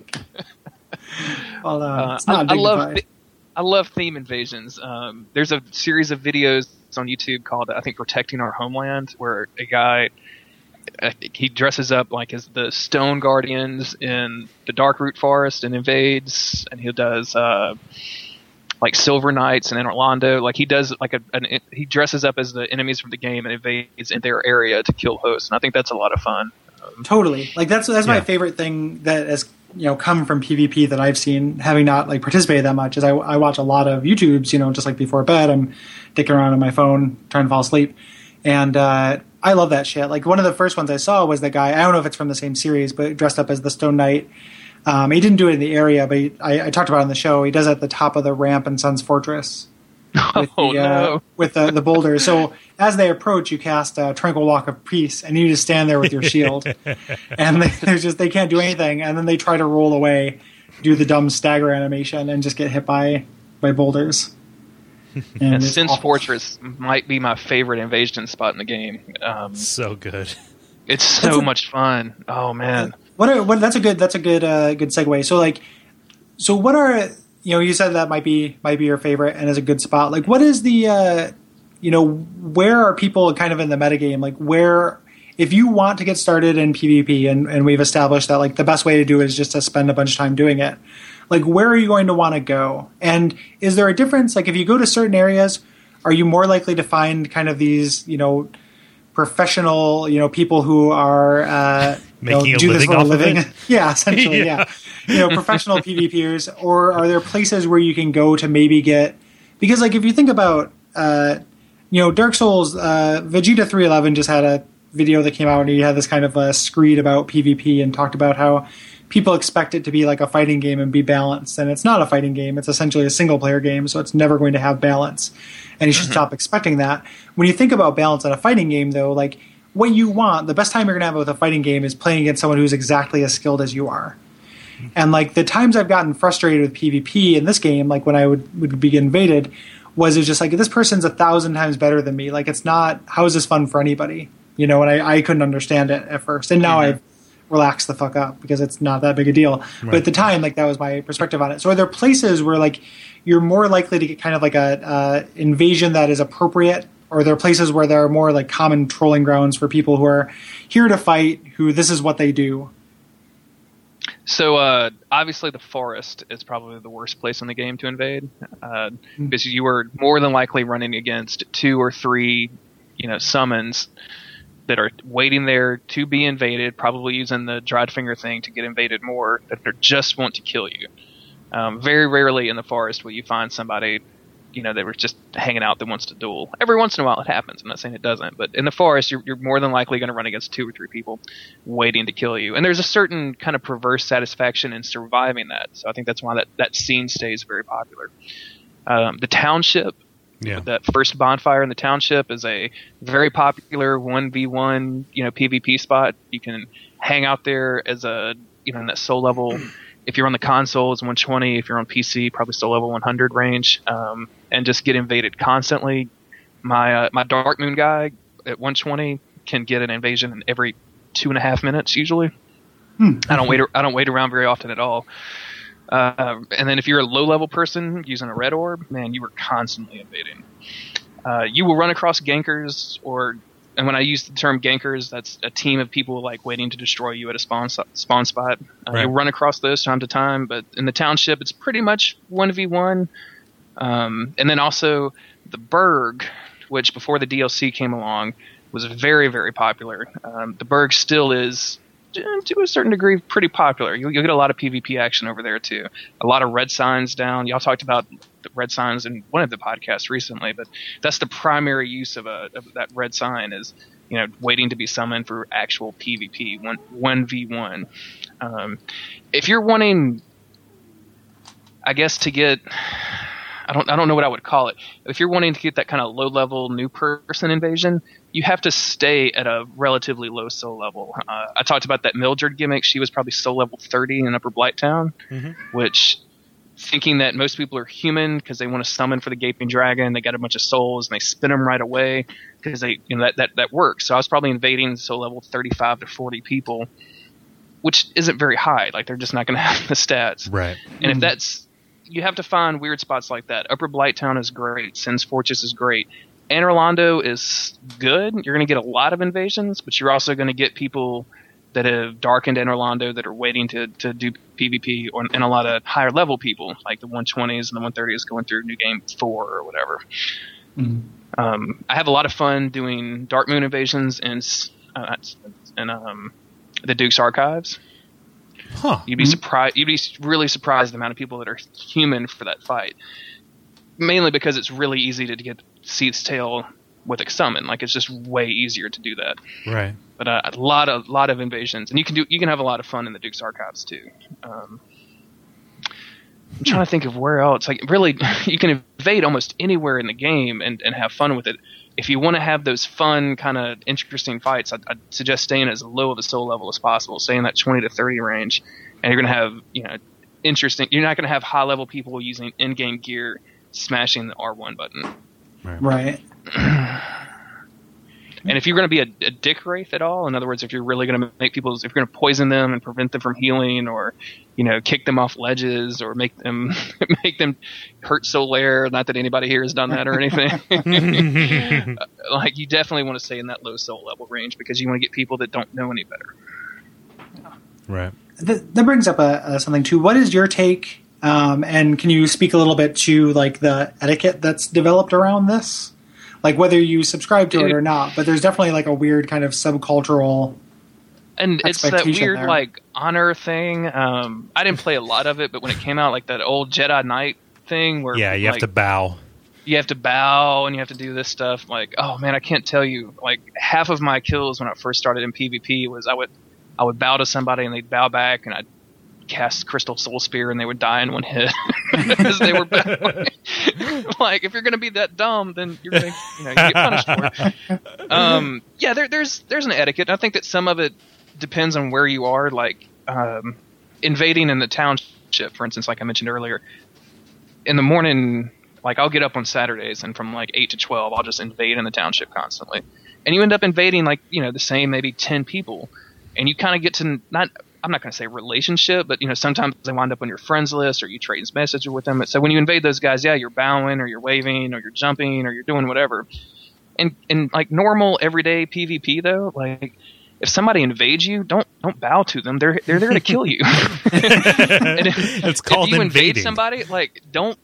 well, it's not dignified. I love theme invasions. There's a series of videos on YouTube called, I think, Protecting Our Homeland, where a guy, he dresses up like as the Stone Guardians in the Darkroot Forest and invades, and he does like Silver Knights and in Orlando. Like he does like he dresses up as the enemies from the game and invades in their area to kill hosts, and I think that's a lot of fun. Totally. Like that's my favorite thing that has come from PvP that I've seen, having not like participated that much. Is I watch a lot of YouTubes, just like before bed, I'm dicking around on my phone trying to fall asleep, and I love that shit. Like one of the first ones I saw was the guy, I don't know if it's from the same series, but dressed up as the Stone Knight. He didn't do it in the area, but I talked about it on the show. He does it at the top of the ramp in Sun's Fortress. With the boulders. So as they approach, you cast a Tranquil Walk of Peace, and you just stand there with your shield, and they can't do anything. And then they try to roll away, do the dumb stagger animation, and just get hit by boulders. And Sun's Fortress might be my favorite invasion spot in the game. So good. It's so much fun. Oh man. That's a good segue. So what are you said that might be your favorite and is a good spot. Like, what is the, where are people kind of in the metagame? Like, where, if you want to get started in PvP, and we've established that, like, the best way to do it is just to spend a bunch of time doing it. Like, where are you going to want to go? And is there a difference? Like, if you go to certain areas, are you more likely to find kind of these, professional, people who are making a living off of it? Yeah, essentially, yeah. Professional PvPers, or are there places where you can go to maybe get, because like if you think about Dark Souls, Vegeta 311 just had a video that came out, and he had this kind of a screed about PvP and talked about how people expect it to be like a fighting game and be balanced, and it's not a fighting game. It's essentially a single player game, so it's never going to have balance, and you should stop expecting that. When you think about balance in a fighting game, though, like what you want, the best time you're going to have with a fighting game is playing against someone who's exactly as skilled as you are. And like the times I've gotten frustrated with PvP in this game, like when I would be invaded, was it just like, this person's 1,000 times better than me. Like, it's not, how is this fun for anybody? And I couldn't understand it at first. And now I've relaxed the fuck up because it's not that big a deal. Right. But at the time, like, that was my perspective on it. So are there places where like you're more likely to get kind of like a invasion that is appropriate? Or are there places where there are more like common trolling grounds for people who are here to fight, who this is what they do? So obviously the forest is probably the worst place in the game to invade, because you are more than likely running against 2 or 3, summons that are waiting there to be invaded, probably using the dried finger thing to get invaded more, that just want to kill you. Very rarely in the forest will you find somebody, that was just hanging out that wants to duel. Every once in a while it happens. I'm not saying it doesn't, but in the forest, you're more than likely going to run against 2 or 3 people waiting to kill you. And there's a certain kind of perverse satisfaction in surviving that. So I think that's why that scene stays very popular. The township, that first bonfire in the township, is a very popular 1v1, PvP spot. You can hang out there as a, in that soul level. If you're on the console, it's 120. If you're on PC, probably still level 100 range, and just get invaded constantly. My Dark Moon guy at 120 can get an invasion in every 2.5 minutes usually. I don't wait around very often at all. And then if you're a low level person using a red orb, man, you are constantly invading. You will run across gankers, and when I use the term gankers, that's a team of people like waiting to destroy you at a spawn spot. Right. You'll run across those time to time, but in the township, it's pretty much 1v1. And then also the Burg, which before the DLC came along was very, very popular. The Burg still is, to a certain degree, pretty popular. You'll get a lot of PvP action over there too. A lot of red signs down. Y'all talked about the red signs in one of the podcasts recently, but that's the primary use of that red sign is, waiting to be summoned for actual PvP, 1v1. If you're wanting, I guess, to get I don't know what I would call it. If you're wanting to get that kind of low level new person invasion, you have to stay at a relatively low soul level. I talked about that Mildred gimmick. She was probably soul level 30 in Upper Blighttown, which, thinking that most people are human because they want to summon for the Gaping Dragon, they got a bunch of souls and they spin them right away because they, that works. So I was probably invading soul level 35 to 40 people, which isn't very high. Like, they're just not going to have the stats. Right. And if that's, you have to find weird spots like that. Upper Blighttown is great. Sin's Fortress is great. Anne Orlando is good. You're going to get a lot of invasions, but you're also going to get people that have darkened Anne Orlando that are waiting to do PvP, and a lot of higher level people, like the 120s and the 130s going through New Game 4 or whatever. I have a lot of fun doing Dark Moon invasions in the Duke's Archives. Huh. You'd be surprised. You'd be really surprised the amount of people that are human for that fight. Mainly because it's really easy to get Seath's Tail with a summon. Like, it's just way easier to do that. Right. But a lot of invasions, and you can have a lot of fun in the Duke's Archives too. I'm trying to think of where else. Like, really, you can invade almost anywhere in the game and have fun with it. If you want to have those fun, kind of interesting fights, I'd suggest staying as low of a soul level as possible. Stay in that 20 to 30 range, and you're going to have interesting. You're not going to have high level people using in-game gear smashing the R1 button. Right. And if you're going to be a dick wraith at all, in other words, if you're really going to if you're going to poison them and prevent them from healing, or kick them off ledges, or make them hurt Solaire, not that anybody here has done that or anything, like, you definitely want to stay in that low soul level range because you want to get people that don't know any better. Right. That brings up something too. What is your take? And can you speak a little bit to like the etiquette that's developed around this? Like, whether you subscribe to it or not, but there's definitely like a weird kind of subcultural. And it's that weird there. Like honor thing. I didn't play a lot of it, but when it came out, like that old Jedi Knight thing where you have to bow. You have to bow and you have to do this stuff. Like, oh man, I can't tell you. Like, half of my kills when I first started in PvP was I would bow to somebody and they'd bow back, and I'd cast Crystal Soul Spear and they would die in one hit because they were bowing. Like, if you're going to be that dumb, then you're going to you get punished for it. There's an etiquette. And I think that some of it depends on where you are. Like, invading in the township, for instance, like I mentioned earlier, in the morning, like, I'll get up on Saturdays and from like 8 to 12, I'll just invade in the township constantly. And you end up invading like, the same maybe 10 people. And you kind of get to I'm not going to say relationship, but sometimes they wind up on your friends list, or you trade messages with them. So when you invade those guys, you're bowing, or you're waving, or you're jumping, or you're doing whatever. And like normal everyday PvP though, like, if somebody invades you, don't bow to them. They're there to kill you. It's called if you invading. Invade somebody, like, don't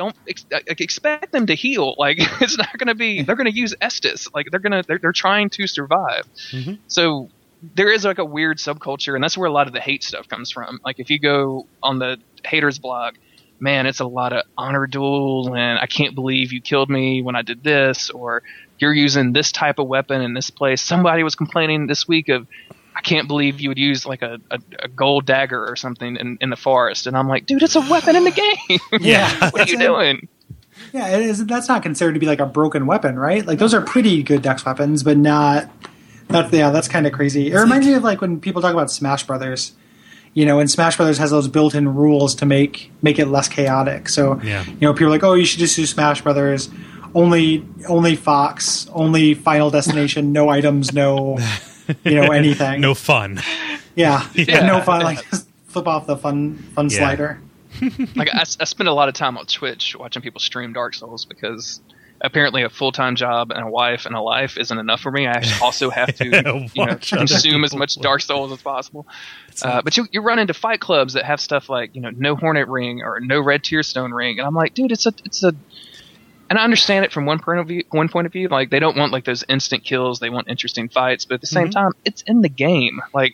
expect them to heal. Like, it's not going to be. They're going to use Estus. Like, they're trying to survive. Mm-hmm. So there is like a weird subculture, and that's where a lot of the hate stuff comes from. Like, if you go on the haters blog, man, it's a lot of honor duel, and I can't believe you killed me when I did this, or you're using this type of weapon in this place. Somebody was complaining this week of, I can't believe you would use like a gold dagger or something in the forest. And I'm like, dude, it's a weapon in the game. Yeah. What are you doing? Yeah, it is. That's not considered to be like a broken weapon, right? Like, those are pretty good dex weapons, but not. That's kind of crazy. It reminds me of like when people talk about Smash Brothers. And Smash Brothers has those built-in rules to make it less chaotic. So, people are like, oh, you should just do Smash Brothers. Only Fox, only Final Destination, no items, no, anything. No fun. Yeah, no fun. Like, just flip off the fun slider. Like, I spend a lot of time on Twitch watching people stream Dark Souls because apparently a full-time job and a wife and a life isn't enough for me. I also have to consume as much Dark Souls as possible. But you run into fight clubs that have stuff like, no Hornet Ring or no Red Tearstone Ring. And I'm like, dude, it's a and I understand it from one point of view. Like, they don't want like those instant kills. They want interesting fights. But at the same time, it's in the game. Like,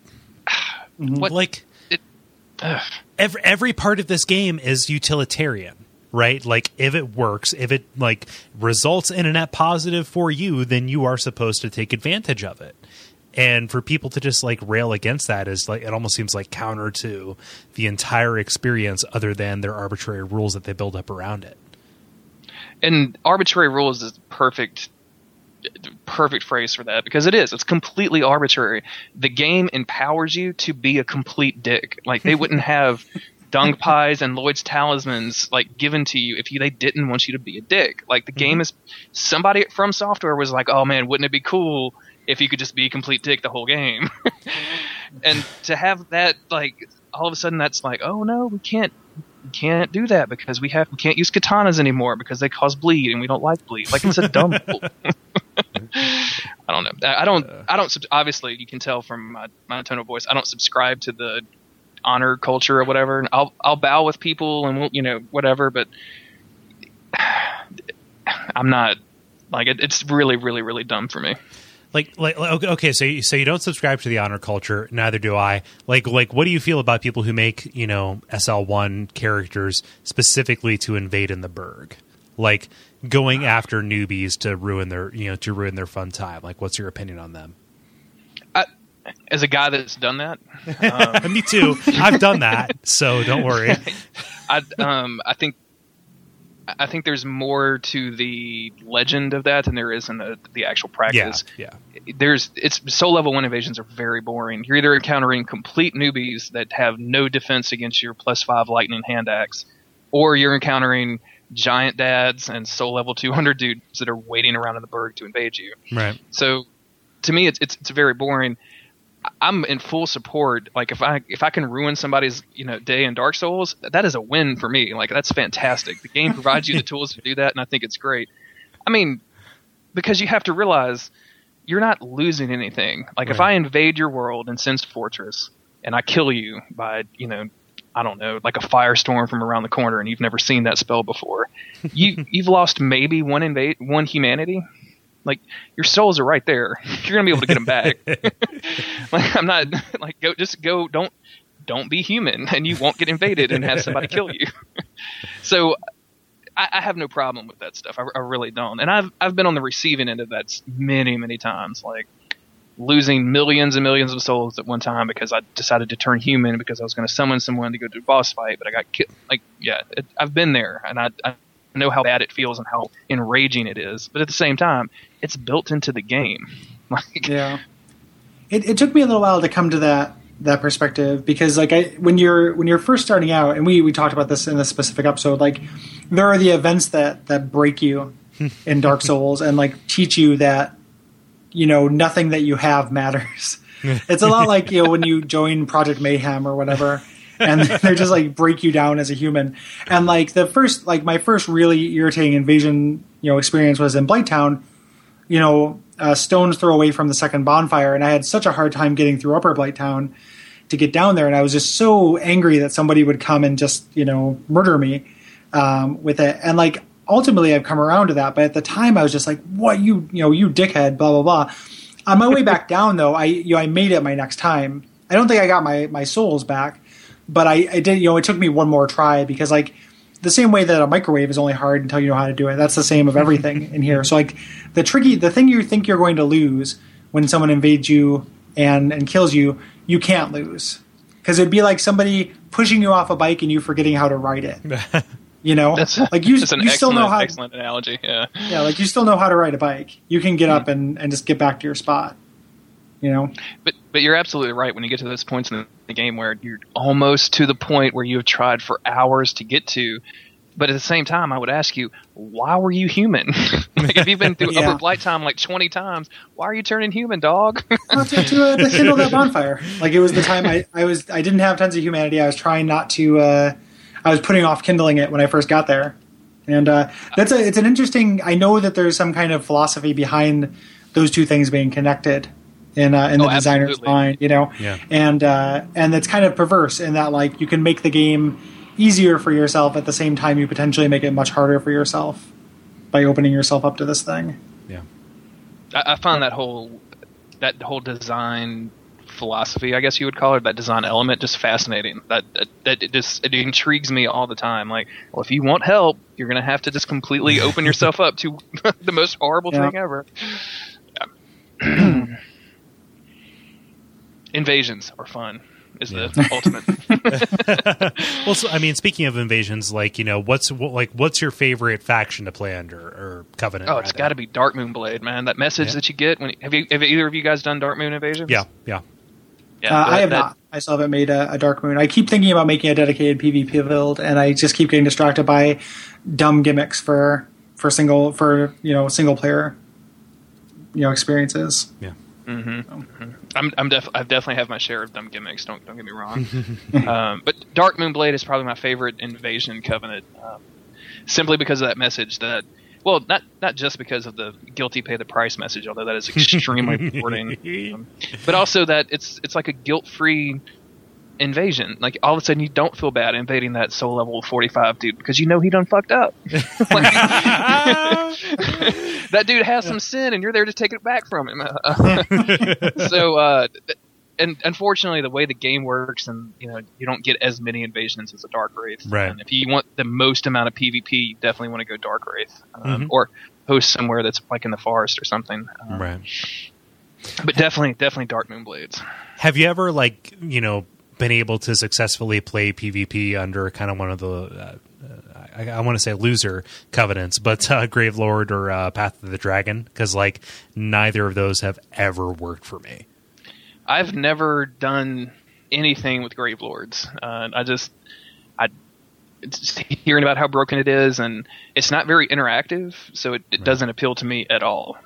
what? Like, every part of this game is utilitarian. Right? Like, if it works, if it like results in a net positive for you, then you are supposed to take advantage of it. And for people to just like rail against that is like, it almost seems like counter to the entire experience, other than their arbitrary rules that they build up around it. And arbitrary rules is perfect phrase for that, because it's completely arbitrary. The game empowers you to be a complete dick. Like, they wouldn't have dung pies and Lloyd's talismans like given to you if they didn't want you to be a dick. Like, the game is, somebody from Software was like, oh man, wouldn't it be cool if you could just be a complete dick the whole game? And to have that, like, all of a sudden that's like, oh no, we can't do that because we can't use katanas anymore because they cause bleed and we don't like bleed. Like, it's a dumb rule. I don't know. I don't. Obviously, you can tell from my tone of voice, I don't subscribe to the honor culture or whatever. And I'll bow with people and we'll, whatever. But I'm not like it. It's really, really, really dumb for me. Like okay, so you don't subscribe to the honor culture. Neither do I. Like what do you feel about people who make SL1 characters specifically to invade in the Burg, like going after newbies to ruin their fun time? Like, what's your opinion on them? As a guy that's done that, me too. I've done that, so don't worry. I think there's more to the legend of that than there is in the actual practice. Yeah. Soul level 1 invasions are very boring. You're either encountering complete newbies that have no defense against your +5 lightning hand axe, or you're encountering giant dads and soul level 200 dudes that are waiting around in the Burg to invade you. Right. So to me, it's very boring. I'm in full support. Like, if I can ruin somebody's day in Dark Souls, that is a win for me. Like, that's fantastic. The game provides you the tools to do that, and I think it's great. I mean, because you have to realize you're not losing anything. Like, right. If I invade your world in Sen's Fortress and I kill you by I don't know, like a firestorm from around the corner, and you've never seen that spell before, you've lost maybe one humanity. Like, your souls are right there. You're gonna be able to get them back. Like, I'm not like go. Don't be human, and you won't get invaded and have somebody kill you. So, I have no problem with that stuff. I really don't. And I've been on the receiving end of that many, many times. Like, losing millions and millions of souls at one time because I decided to turn human because I was going to summon someone to go to a boss fight, but I got killed. Like, yeah, I've been there, and I know how bad it feels and how enraging it is. But at the same time, it's built into the game. Like, yeah, it took me a little while to come to that perspective, because like when you're first starting out, and we talked about this in a specific episode, like there are the events that break you in Dark Souls and like teach you that nothing that you have matters. It's a lot like when you join Project Mayhem or whatever, and they're just like break you down as a human. And like my first really irritating invasion experience was in Blighttown. Stone's throw away from the second bonfire, and I had such a hard time getting through Upper Blighttown to get down there, and I was just so angry that somebody would come and just murder me with it. And like ultimately I've come around to that, but at the time I was just like, what, you dickhead, blah blah blah. On my way back down though, I made it my next time. I don't think I got my souls back, but I did. It took me one more try, because like the same way that a microwave is only hard until you know how to do it, that's the same of everything in here. So like the thing you think you're going to lose when someone invades you and kills you, you can't lose, because it'd be like somebody pushing you off a bike and you forgetting how to ride it. That's an excellent analogy. Yeah. Yeah, like you still know how to ride a bike. You can get up and just get back to your spot. But you're absolutely right. When you get to those points in the game where you're almost to the point where you have tried for hours to get to, but at the same time, I would ask you, why were you human? Like, if you've been through Upper Blighttown like 20 times, why are you turning human, dog? to handle that bonfire. Like, it was the time I didn't have tons of humanity. I was trying not to. I was putting off kindling it when I first got there, and it's an interesting. I know that there's some kind of philosophy behind those two things being connected in the designer's mind, Yeah. And it's kind of perverse in that like you can make the game easier for yourself at the same time you potentially make it much harder for yourself by opening yourself up to this thing. Yeah, I find that whole design philosophy, I guess you would call it, that design element, just fascinating. That it intrigues me all the time. Like, well, if you want help, you're going to have to just completely open yourself up to the most horrible thing ever. Yeah. Invasions are fun. is the ultimate. Well, so, I mean, speaking of invasions, like, you know, what's your favorite faction to play under, or Covenant? Oh, it's got to be Darkmoon Blade, man. That message that you get when have either of you guys done Darkmoon Invasions? Yeah. I have not. I still haven't made a Darkmoon. I keep thinking about making a dedicated PvP build, and I just keep getting distracted by dumb gimmicks for single player experiences. Yeah. I definitely have my share of dumb gimmicks. Don't get me wrong. But Darkmoon Blade is probably my favorite Invasion Covenant, simply because of that message. That, well, not just because of the guilty pay the price message, although that is extremely rewarding, but also that it's like a guilt-free invasion. Like, all of a sudden you don't feel bad invading that soul level 45 dude because you know he done fucked up. That dude has some sin and you're there to take it back from him. And unfortunately the way the game works, and you don't get as many invasions as a Dark Wraith. Right. And if you want the most amount of PvP, you definitely want to go Dark Wraith, or host somewhere that's like in the forest or something. Right. But definitely Darkmoon Blades. Have you ever been able to successfully play PvP under kind of one of the I want to say loser covenants, but Gravelord or Path of the Dragon? Because neither of those have ever worked for me. I've never done anything with Gravelords. It's hearing about how broken it is, and it's not very interactive, so it doesn't appeal to me at all.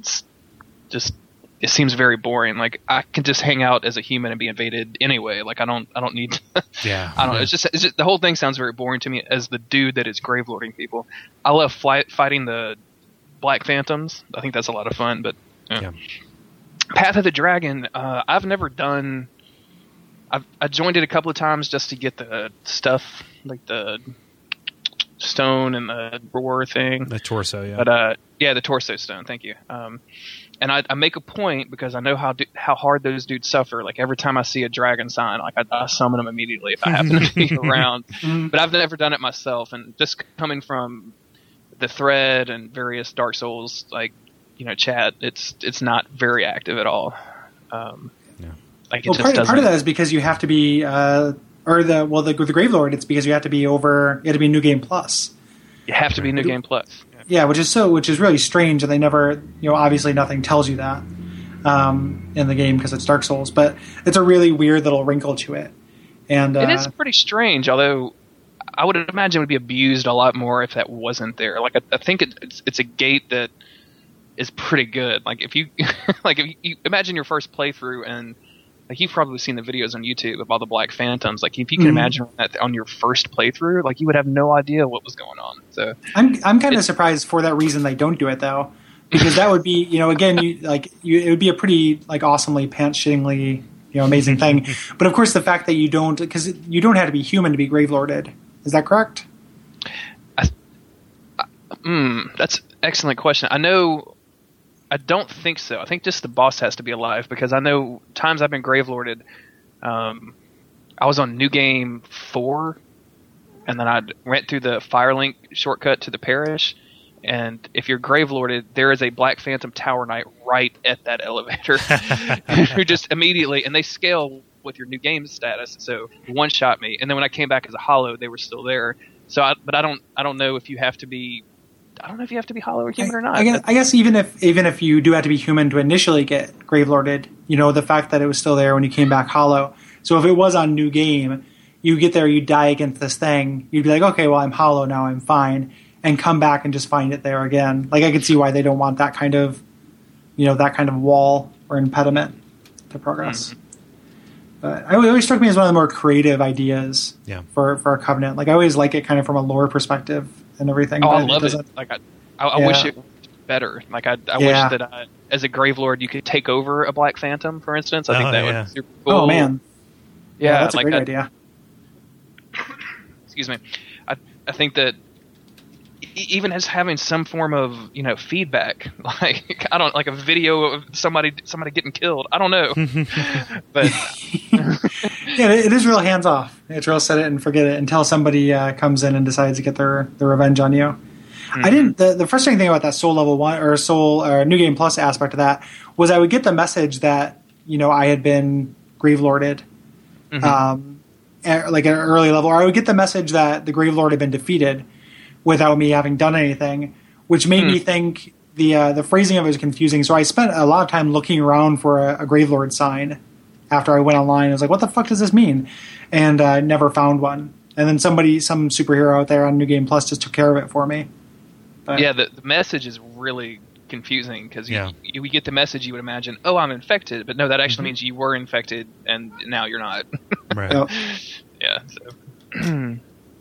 It seems very boring. Like, I can just hang out as a human and be invaded anyway. Like, I don't need to, yeah. I don't know. It's just the whole thing sounds very boring to me as the dude that is Gravelording people. I love fighting the Black Phantoms. I think that's a lot of fun, but yeah. Path of the Dragon, I've never done. I joined it a couple of times just to get the stuff, like the stone and the roar thing. The torso, yeah. But the torso stone. Thank you. And I make a point because I know how hard those dudes suffer. Like, every time I see a dragon sign, I summon them immediately if I happen to be around. But I've never done it myself. And just coming from the thread and various Dark Souls chat, it's not very active at all. Part of that is because you have to be the Gravelord. It's because you have to be New Game Plus. You have to be New Game Plus. Yeah, which is really strange, and they never, obviously nothing tells you that in the game because it's Dark Souls, but it's a really weird little wrinkle to it. And it is pretty strange, although I would imagine it would be abused a lot more if that wasn't there. Like, I think it's a gate that is pretty good. Like, if you if you imagine your first playthrough, and you've probably seen the videos on YouTube of all the Black Phantoms. Like, if you can imagine that on your first playthrough, you would have no idea what was going on. So I'm kind of surprised for that reason they don't do it, though, because that would be it would be a pretty awesomely pants-shittingly amazing thing. But of course, the fact that you don't have to be human to be Gravelorded. Is that correct? That's an excellent question. I don't think so. I think just the boss has to be alive, because I know times I've been Gravelorded. I was on New Game 4, and then I went through the Firelink shortcut to the parish. And if you're Gravelorded, there is a Black Phantom Tower Knight right at that elevator who just immediately, and they scale with your New Game status, so one shot me. And then when I came back as a Hollow, they were still there. So, I don't know if you have to be. I don't know if you have to be Hollow or human or not. I guess even if you do have to be human to initially get Gravelorded, the fact that it was still there when you came back Hollow. So if it was on New Game, you get there, you die against this thing, you'd be like, okay, well, I'm Hollow now, I'm fine, and come back and just find it there again. I could see why they don't want that kind of, wall or impediment to progress. Mm-hmm. But it always struck me as one of the more creative ideas for a Covenant. I always like it kind of from a lore perspective and everything. Oh, I love it. I wish it was better. I wish that as a Gravelord you could take over a Black Phantom, for instance. I think that would be super cool. Oh, man. Yeah, that's a great idea. Excuse me. I think that even as having some form of feedback, a video of somebody getting killed. I don't know, but it is real hands off. It's real set it and forget it until somebody comes in and decides to get their revenge on you. Mm-hmm. I didn't. The frustrating thing about that Soul Level 1 or Soul or New Game Plus aspect of that was I would get the message that I had been Gravelorded, like at an early level, or I would get the message that the Gravelord had been defeated without me having done anything, which made me think the phrasing of it was confusing. So I spent a lot of time looking around for a Gravelord sign after I went online. I was like, what the fuck does this mean? And never found one. And then some superhero out there on New Game Plus just took care of it for me. But, yeah, the message is really confusing because you get the message, you would imagine, oh, I'm infected, but no, that actually means you were infected and now you're not. Right. Yep. Yeah. So.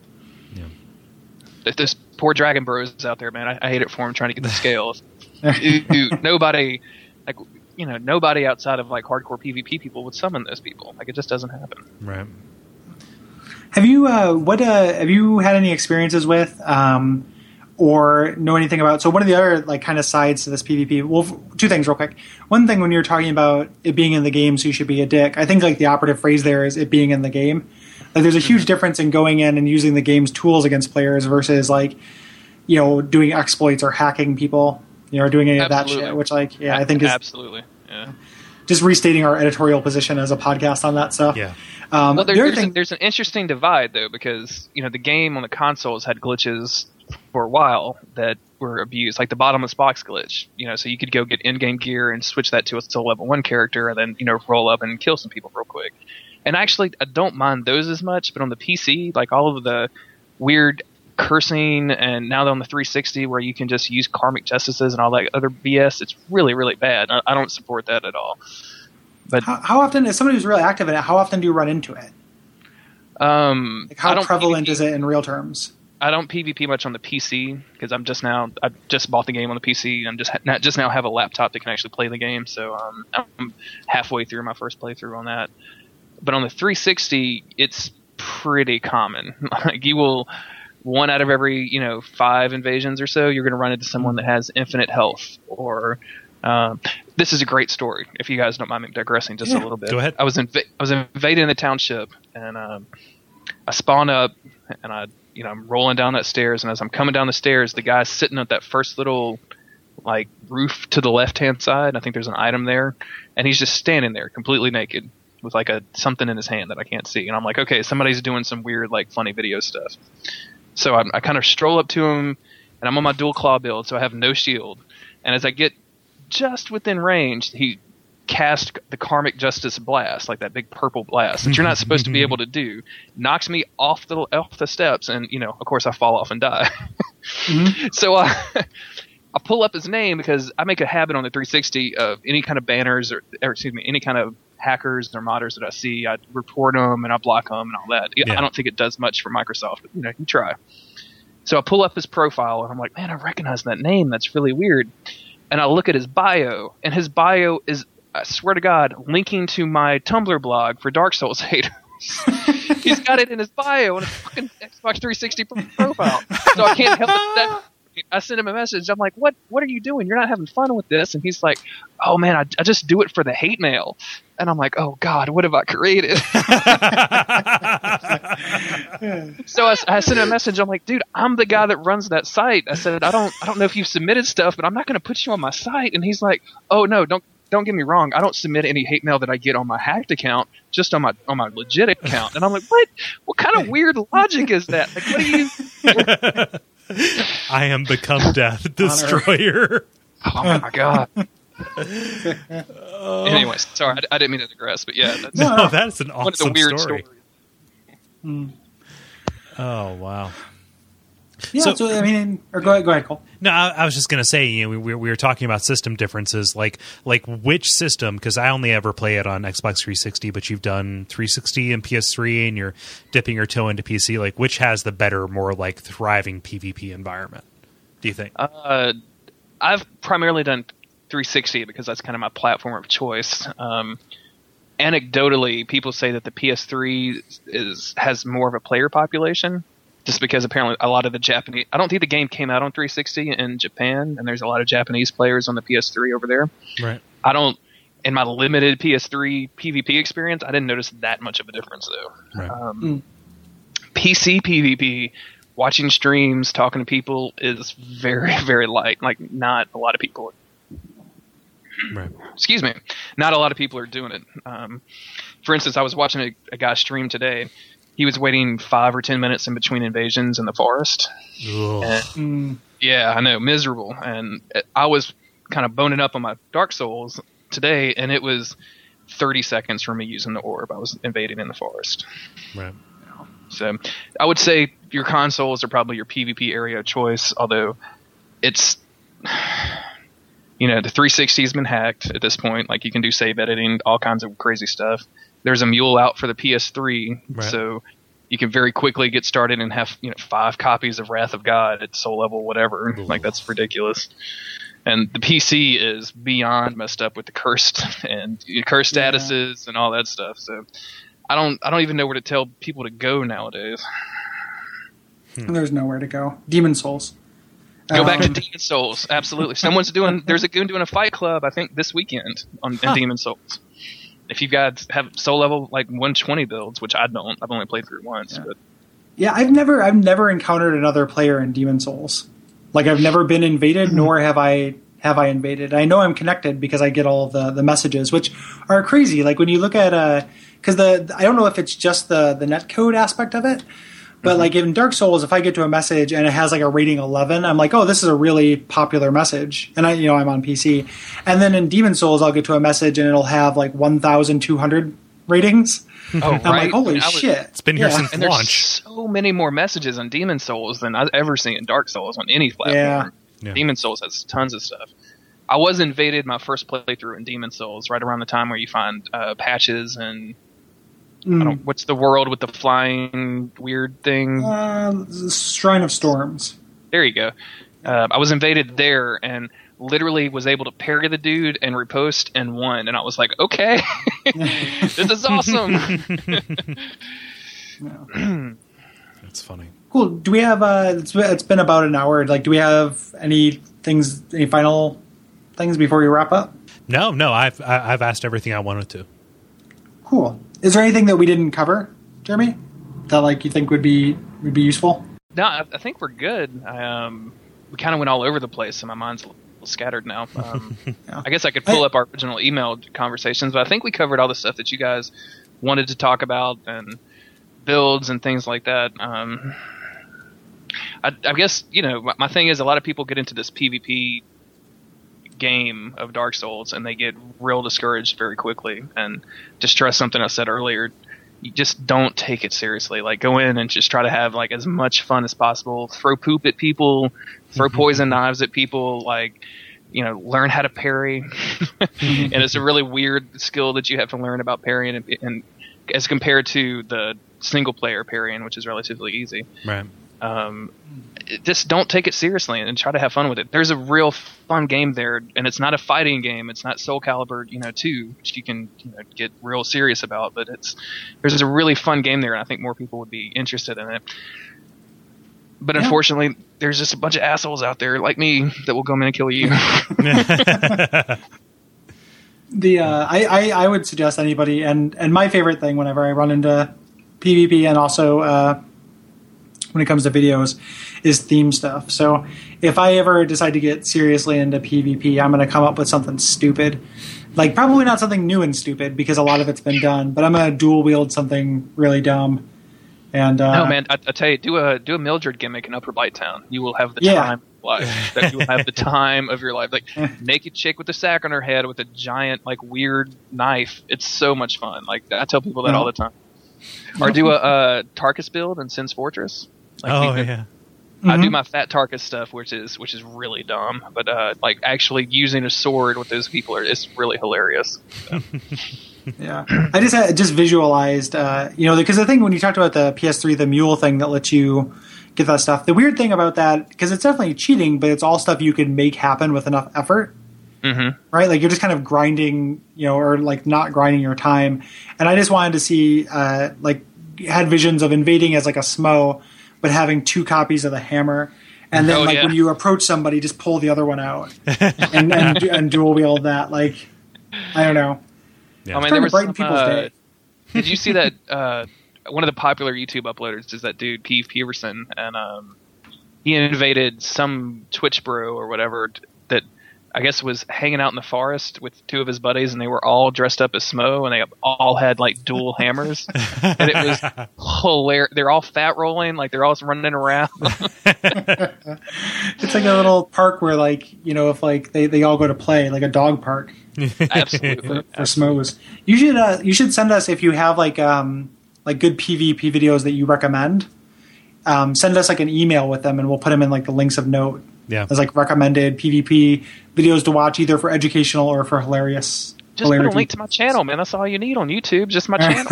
This poor Dragon Bros out there, man. I hate it for him trying to get the scales. Dude, nobody outside of like hardcore PvP people would summon those people. Like it just doesn't happen. Right. Have you have you had any experiences with or know anything about? So one of the other like kind of sides to this PvP. Well, two things real quick. One thing, when you're talking about it being in the game, so you should be a dick. I think like the operative phrase there is it being in the game. Like there's a huge difference in going in and using the game's tools against players versus like, doing exploits or hacking people, or doing any of that shit. Which like, I think is absolutely, yeah. Just restating our editorial position as a podcast on that stuff. Yeah. Well, there's an interesting divide though, because the game on the consoles had glitches for a while that were abused, like the bottomless box glitch. So you could go get in-game gear and switch that to a level 1 character, and then roll up and kill some people real quick. And actually, I don't mind those as much, but on the PC, like all of the weird cursing, and now on the 360 where you can just use karmic justices and all that other BS, it's really, really bad. I don't support that at all. But how often, as somebody who's really active in it, how often do you run into it? Like how prevalent is it in real terms? I don't PvP much on the PC because I just bought the game on the PC and just now have a laptop that can actually play the game. So I'm halfway through my first playthrough on that. But on the 360, it's pretty common. Like you will, 1 out of every 5 invasions or so, you're going to run into someone that has infinite health. Or this is a great story. If you guys don't mind me digressing just a little bit, go ahead. I was invading the township, and I spawn up, and I'm rolling down that stairs, and as I'm coming down the stairs, the guy's sitting at that first little like roof to the left hand side. I think there's an item there, and he's just standing there completely naked with like something in his hand that I can't see. And I'm like, okay, somebody's doing some weird like funny video stuff. So I kind of stroll up to him, and I'm on my dual claw build, so I have no shield. And as I get just within range, he cast the Karmic Justice Blast, like that big purple blast that you're not supposed to be able to do, knocks me off the steps, and of course I fall off and die. So I pull up his name because I make a habit on the 360 of any kind of banners or any kind of hackers or modders that I see, I report them and I block them and all that. Yeah. I don't think it does much for Microsoft, but you try. So I pull up his profile and I'm like, man, I recognize that name. That's really weird. And I look at his bio, and his bio is, I swear to God, linking to my Tumblr blog for Dark Souls haters. He's got it in his bio on his fucking Xbox 360 profile. So I can't help it. I sent him a message. I'm like, what are you doing? You're not having fun with this. And he's like, oh man, I just do it for the hate mail. And I'm like, oh God, what have I created? So I sent him a message. I'm like, dude, I'm the guy that runs that site. I said, I don't know if you've submitted stuff, but I'm not going to put you on my site. And he's like, oh no, don't get me wrong. I don't submit any hate mail that I get on my hacked account, just on my legit account. And I'm like, what kind of weird logic is that? Like, what do you? I am become death destroyer. Oh my God. Anyways, sorry, I didn't mean to digress, but yeah, that's an awesome one of the weird story. Stories. Oh wow. Yeah, so I mean, or go ahead, Cole. No, I was just going to say, we were talking about system differences, like which system, because I only ever play it on Xbox 360, but you've done 360 and PS3, and you're dipping your toe into PC. Like, which has the better, more like thriving PvP environment? Do you think? I've primarily done 360 because that's kind of my platform of choice. Anecdotally, people say that the PS3 has more of a player population. Just because apparently a lot of the Japanese... I don't think the game came out on 360 in Japan, and there's a lot of Japanese players on the PS3 over there. Right. In my limited PS3 PvP experience, I didn't notice that much of a difference, though. Right. PC PvP, watching streams, talking to people is very, very light. Like, not a lot of people... Right. Excuse me. Not a lot of people are doing it. for instance, I was watching a guy stream today. He was waiting 5 or 10 minutes in between invasions in the forest. And, yeah, I know, miserable. And I was kind of boning up on my Dark Souls today, and it was 30 seconds for me using the orb. I was invading in the forest. Right. So I would say your consoles are probably your PvP area of choice, although it's, the 360 has been hacked at this point. Like, you can do save editing, all kinds of crazy stuff. There's a mule out for the PS3, so you can very quickly get started and have 5 copies of Wrath of God at soul level, whatever. Ooh. Like, that's ridiculous. And the PC is beyond messed up with the cursed and cursed statuses and all that stuff. So I don't even know where to tell people to go nowadays. There's nowhere to go. Demon Souls. Go back to Demon Souls. Absolutely. There's a goon doing a fight club, I think, this weekend in Demon Souls. If you guys have soul level like 120 builds, which I don't, I've only played through it once. Yeah. But I've never encountered another player in Demon Souls. Like, I've never been invaded, nor have I invaded. I know I'm connected because I get all of the messages, which are crazy. Like, when you look at because I don't know if it's just the netcode aspect of it, but like in Dark Souls, if I get to a message and it has like a rating 11, I'm like, oh, this is a really popular message, and I'm on PC. And then in Demon Souls, I'll get to a message and it'll have like 1,200 ratings. Oh, I'm like, holy shit! It's been here since and launch. There's so many more messages on Demon Souls than I've ever seen in Dark Souls on any platform. Yeah. Demon Souls has tons of stuff. I was invaded my first playthrough in Demon Souls right around the time where you find patches and what's the world with the flying weird thing? Shrine of Storms. There you go. I was invaded there and literally was able to parry the dude and riposte and won. And I was like, okay, this is awesome. That's funny. Cool. Do we have? It's been about an hour. Like, do we have any final things before we wrap up? No. I've asked everything I wanted to. Cool. Is there anything that we didn't cover, Jeremy, that like you think would be useful? No, I think we're good. We kind of went all over the place, so my mind's a little scattered now. I guess I could pull up our original email conversations, but I think we covered all the stuff that you guys wanted to talk about and builds and things like that. I guess, my thing is a lot of people get into this PvP game of Dark Souls and they get real discouraged very quickly. And to stress something I said earlier, you just don't take it seriously. Like, go in and just try to have like as much fun as possible. Throw poop at people, throw poison knives at people, like, learn how to parry. And it's a really weird skill that you have to learn about parrying and as compared to the single player parrying, which is relatively easy. Right. Just don't take it seriously and try to have fun with it. There's a real fun game there, and it's not a fighting game. It's not Soul Calibur, 2, which you can get real serious about. But there's a really fun game there, and I think more people would be interested in it. But unfortunately, there's just a bunch of assholes out there like me that will come in and kill you. I would suggest anybody, and my favorite thing whenever I run into PvP and also when it comes to videos is theme stuff. So if I ever decide to get seriously into PvP, I'm going to come up with something stupid. Like, probably not something new and stupid because a lot of it's been done, but I'm going to dual wield something really dumb. And no, man, I tell you, do a Mildred gimmick in Upper Blighttown. You will have the time of life. That you will have the time of your life. Like, naked chick with a sack on her head with a giant, like, weird knife. It's so much fun. Like, I tell people that all the time. Or do a Tarkus build in Sin's Fortress. Like, I do my fat Tarkus stuff, which is really dumb. But like, actually using a sword with those people is really hilarious. So. Yeah, I just visualized, because the thing when you talked about the PS3, the mule thing that lets you get that stuff. The weird thing about that, because it's definitely cheating, but it's all stuff you can make happen with enough effort. Mm-hmm. Right, like you're just kind of grinding, or like not grinding your time. And I just wanted to see, had visions of invading as like a smo, but having 2 copies of the hammer, and then when you approach somebody, just pull the other one out and dual wield that. Like, I don't know. Yeah. I mean, there was some, did you see that? One of the popular YouTube uploaders is that dude Peve Peverson, and he invaded some Twitch bro or whatever that I guess was hanging out in the forest with two of his buddies, and they were all dressed up as Smo, and they all had like dual hammers, and it was hilarious. They're all fat rolling, like they're all running around. It's like a little park where, like, you know, if like they all go to play, like a dog park. Absolutely. For Smos. You should send us, if you have like good PvP videos that you recommend. Send us like an email with them, and we'll put them in like the links of note. Yeah. As like recommended PvP videos to watch, either for educational or for hilarious. Just put a link to my channel, man. That's all you need on YouTube. Just my channel.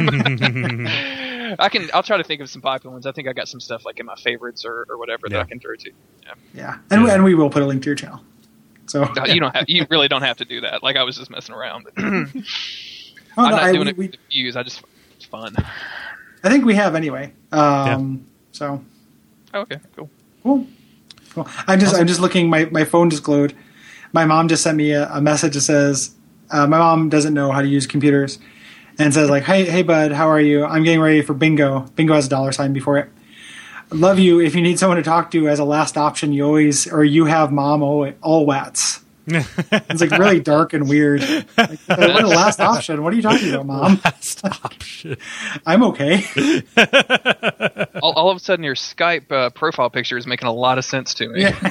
I'll try to think of some popular ones. I think I got some stuff like in my favorites or whatever that I can throw to. Yeah. And we will put a link to your channel. So you really don't have to do that. Like, I was just messing around. I'm not doing it for the views. It's fun. I think we have anyway. So. Okay. Cool. I'm just looking. My phone just glowed. My mom just sent me a message that says, my mom doesn't know how to use computers, and says like, hey bud, how are you? I'm getting ready for bingo. Bingo has a $sign before it. Love you. If you need someone to talk to as a last option, you have mom always. It's like really dark and weird. Like, what a last option? What are you talking about, Mom? Last option. I'm okay. All of a sudden, your Skype profile picture is making a lot of sense to me. Yeah.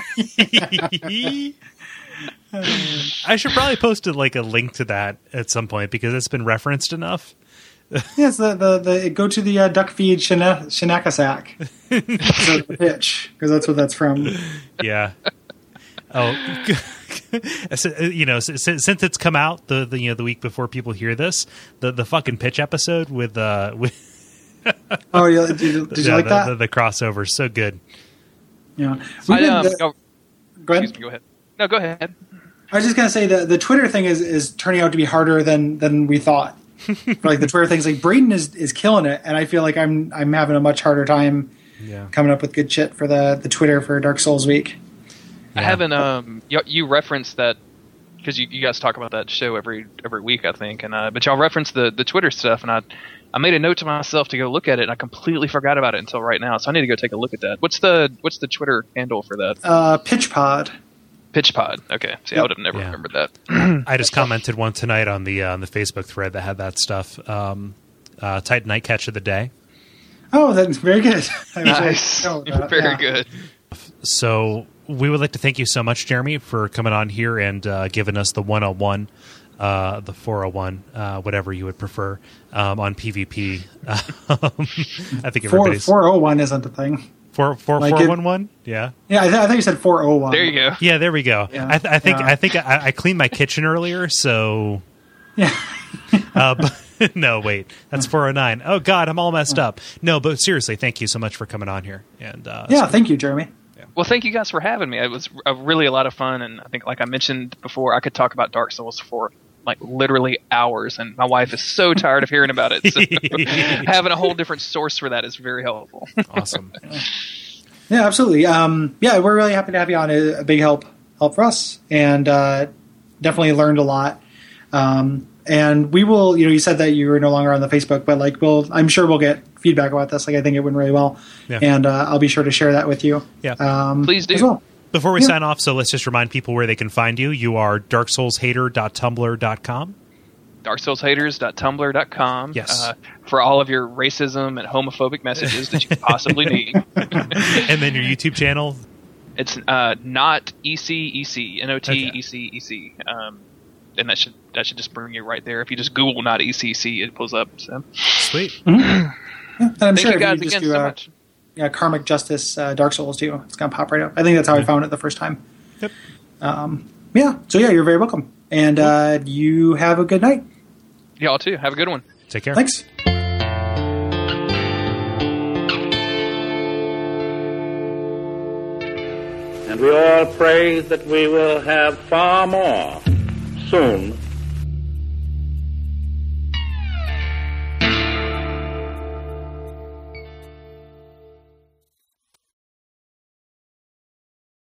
I should probably post a link to that at some point because it's been referenced enough. Yes, the go to the duck feed Shinakasak. The pitch, because that's what that's from. Yeah. Oh. Since it's come out the week before people hear this, the fucking pitch episode with oh yeah, did you like that? The crossover, so good. Yeah. Go ahead. Go ahead. No, go ahead. I was just gonna say the Twitter thing is turning out to be harder than we thought. Like the Twitter thing's like Braden is killing it, and I feel like I'm having a much harder time coming up with good shit for the Twitter for Dark Souls Week. I haven't. You referenced that because you guys talk about that show every week, I think. And but y'all referenced the Twitter stuff, and I made a note to myself to go look at it, and I completely forgot about it until right now. So I need to go take a look at that. What's the Twitter handle for that? PitchPod. PitchPod. Okay. See, I would have never remembered that. I just commented one tonight on the Facebook thread that had that stuff. Titanite catch of the day. Oh, that's very good. Nice. Very good. So we would like to thank you so much, Jeremy, for coming on here and giving us the 101, the 401, whatever you would prefer, on PvP. I think everybody's 401 isn't the thing. 411? Yeah. Yeah, I thought you said 401. There you go. Yeah, there we go. Yeah. I think I cleaned my kitchen earlier, so yeah. But no, wait, that's 409. Oh God, I'm all messed up. No, but seriously, thank you so much for coming on here. And thank you, Jeremy. Well, thank you guys for having me. It was really a lot of fun, and I think, like I mentioned before, I could talk about Dark Souls for like literally hours, and my wife is so tired of hearing about it. So having a whole different source for that is very helpful. Awesome. Yeah, absolutely. We're really happy to have you on. A big help for us, and definitely learned a lot. And we will, you said that you were no longer on the Facebook, but I'm sure we'll get feedback about this. I think it went really well, and I'll be sure to share that with you. Yeah, please do. As well. Before we sign off, so let's just remind people where they can find you. You are darksoulshater.tumblr.com. darksoulshaters.tumblr.com. Yes. For all of your racism and homophobic messages that you could possibly need. And then your YouTube channel? It's not ECEC, NOTECEC. And that should just bring you right there. If you just Google not ECC, it pulls up. So. Sweet. Mm-hmm. Yeah, and I'm Thank sure you guys if you again just do so much. Yeah, Karmic Justice Dark Souls too. It's gonna pop right up. I think that's how I found it the first time. Yep. So you're very welcome, and you have a good night. Y'all too. Have a good one. Take care. Thanks. And we all pray that we will have far more soon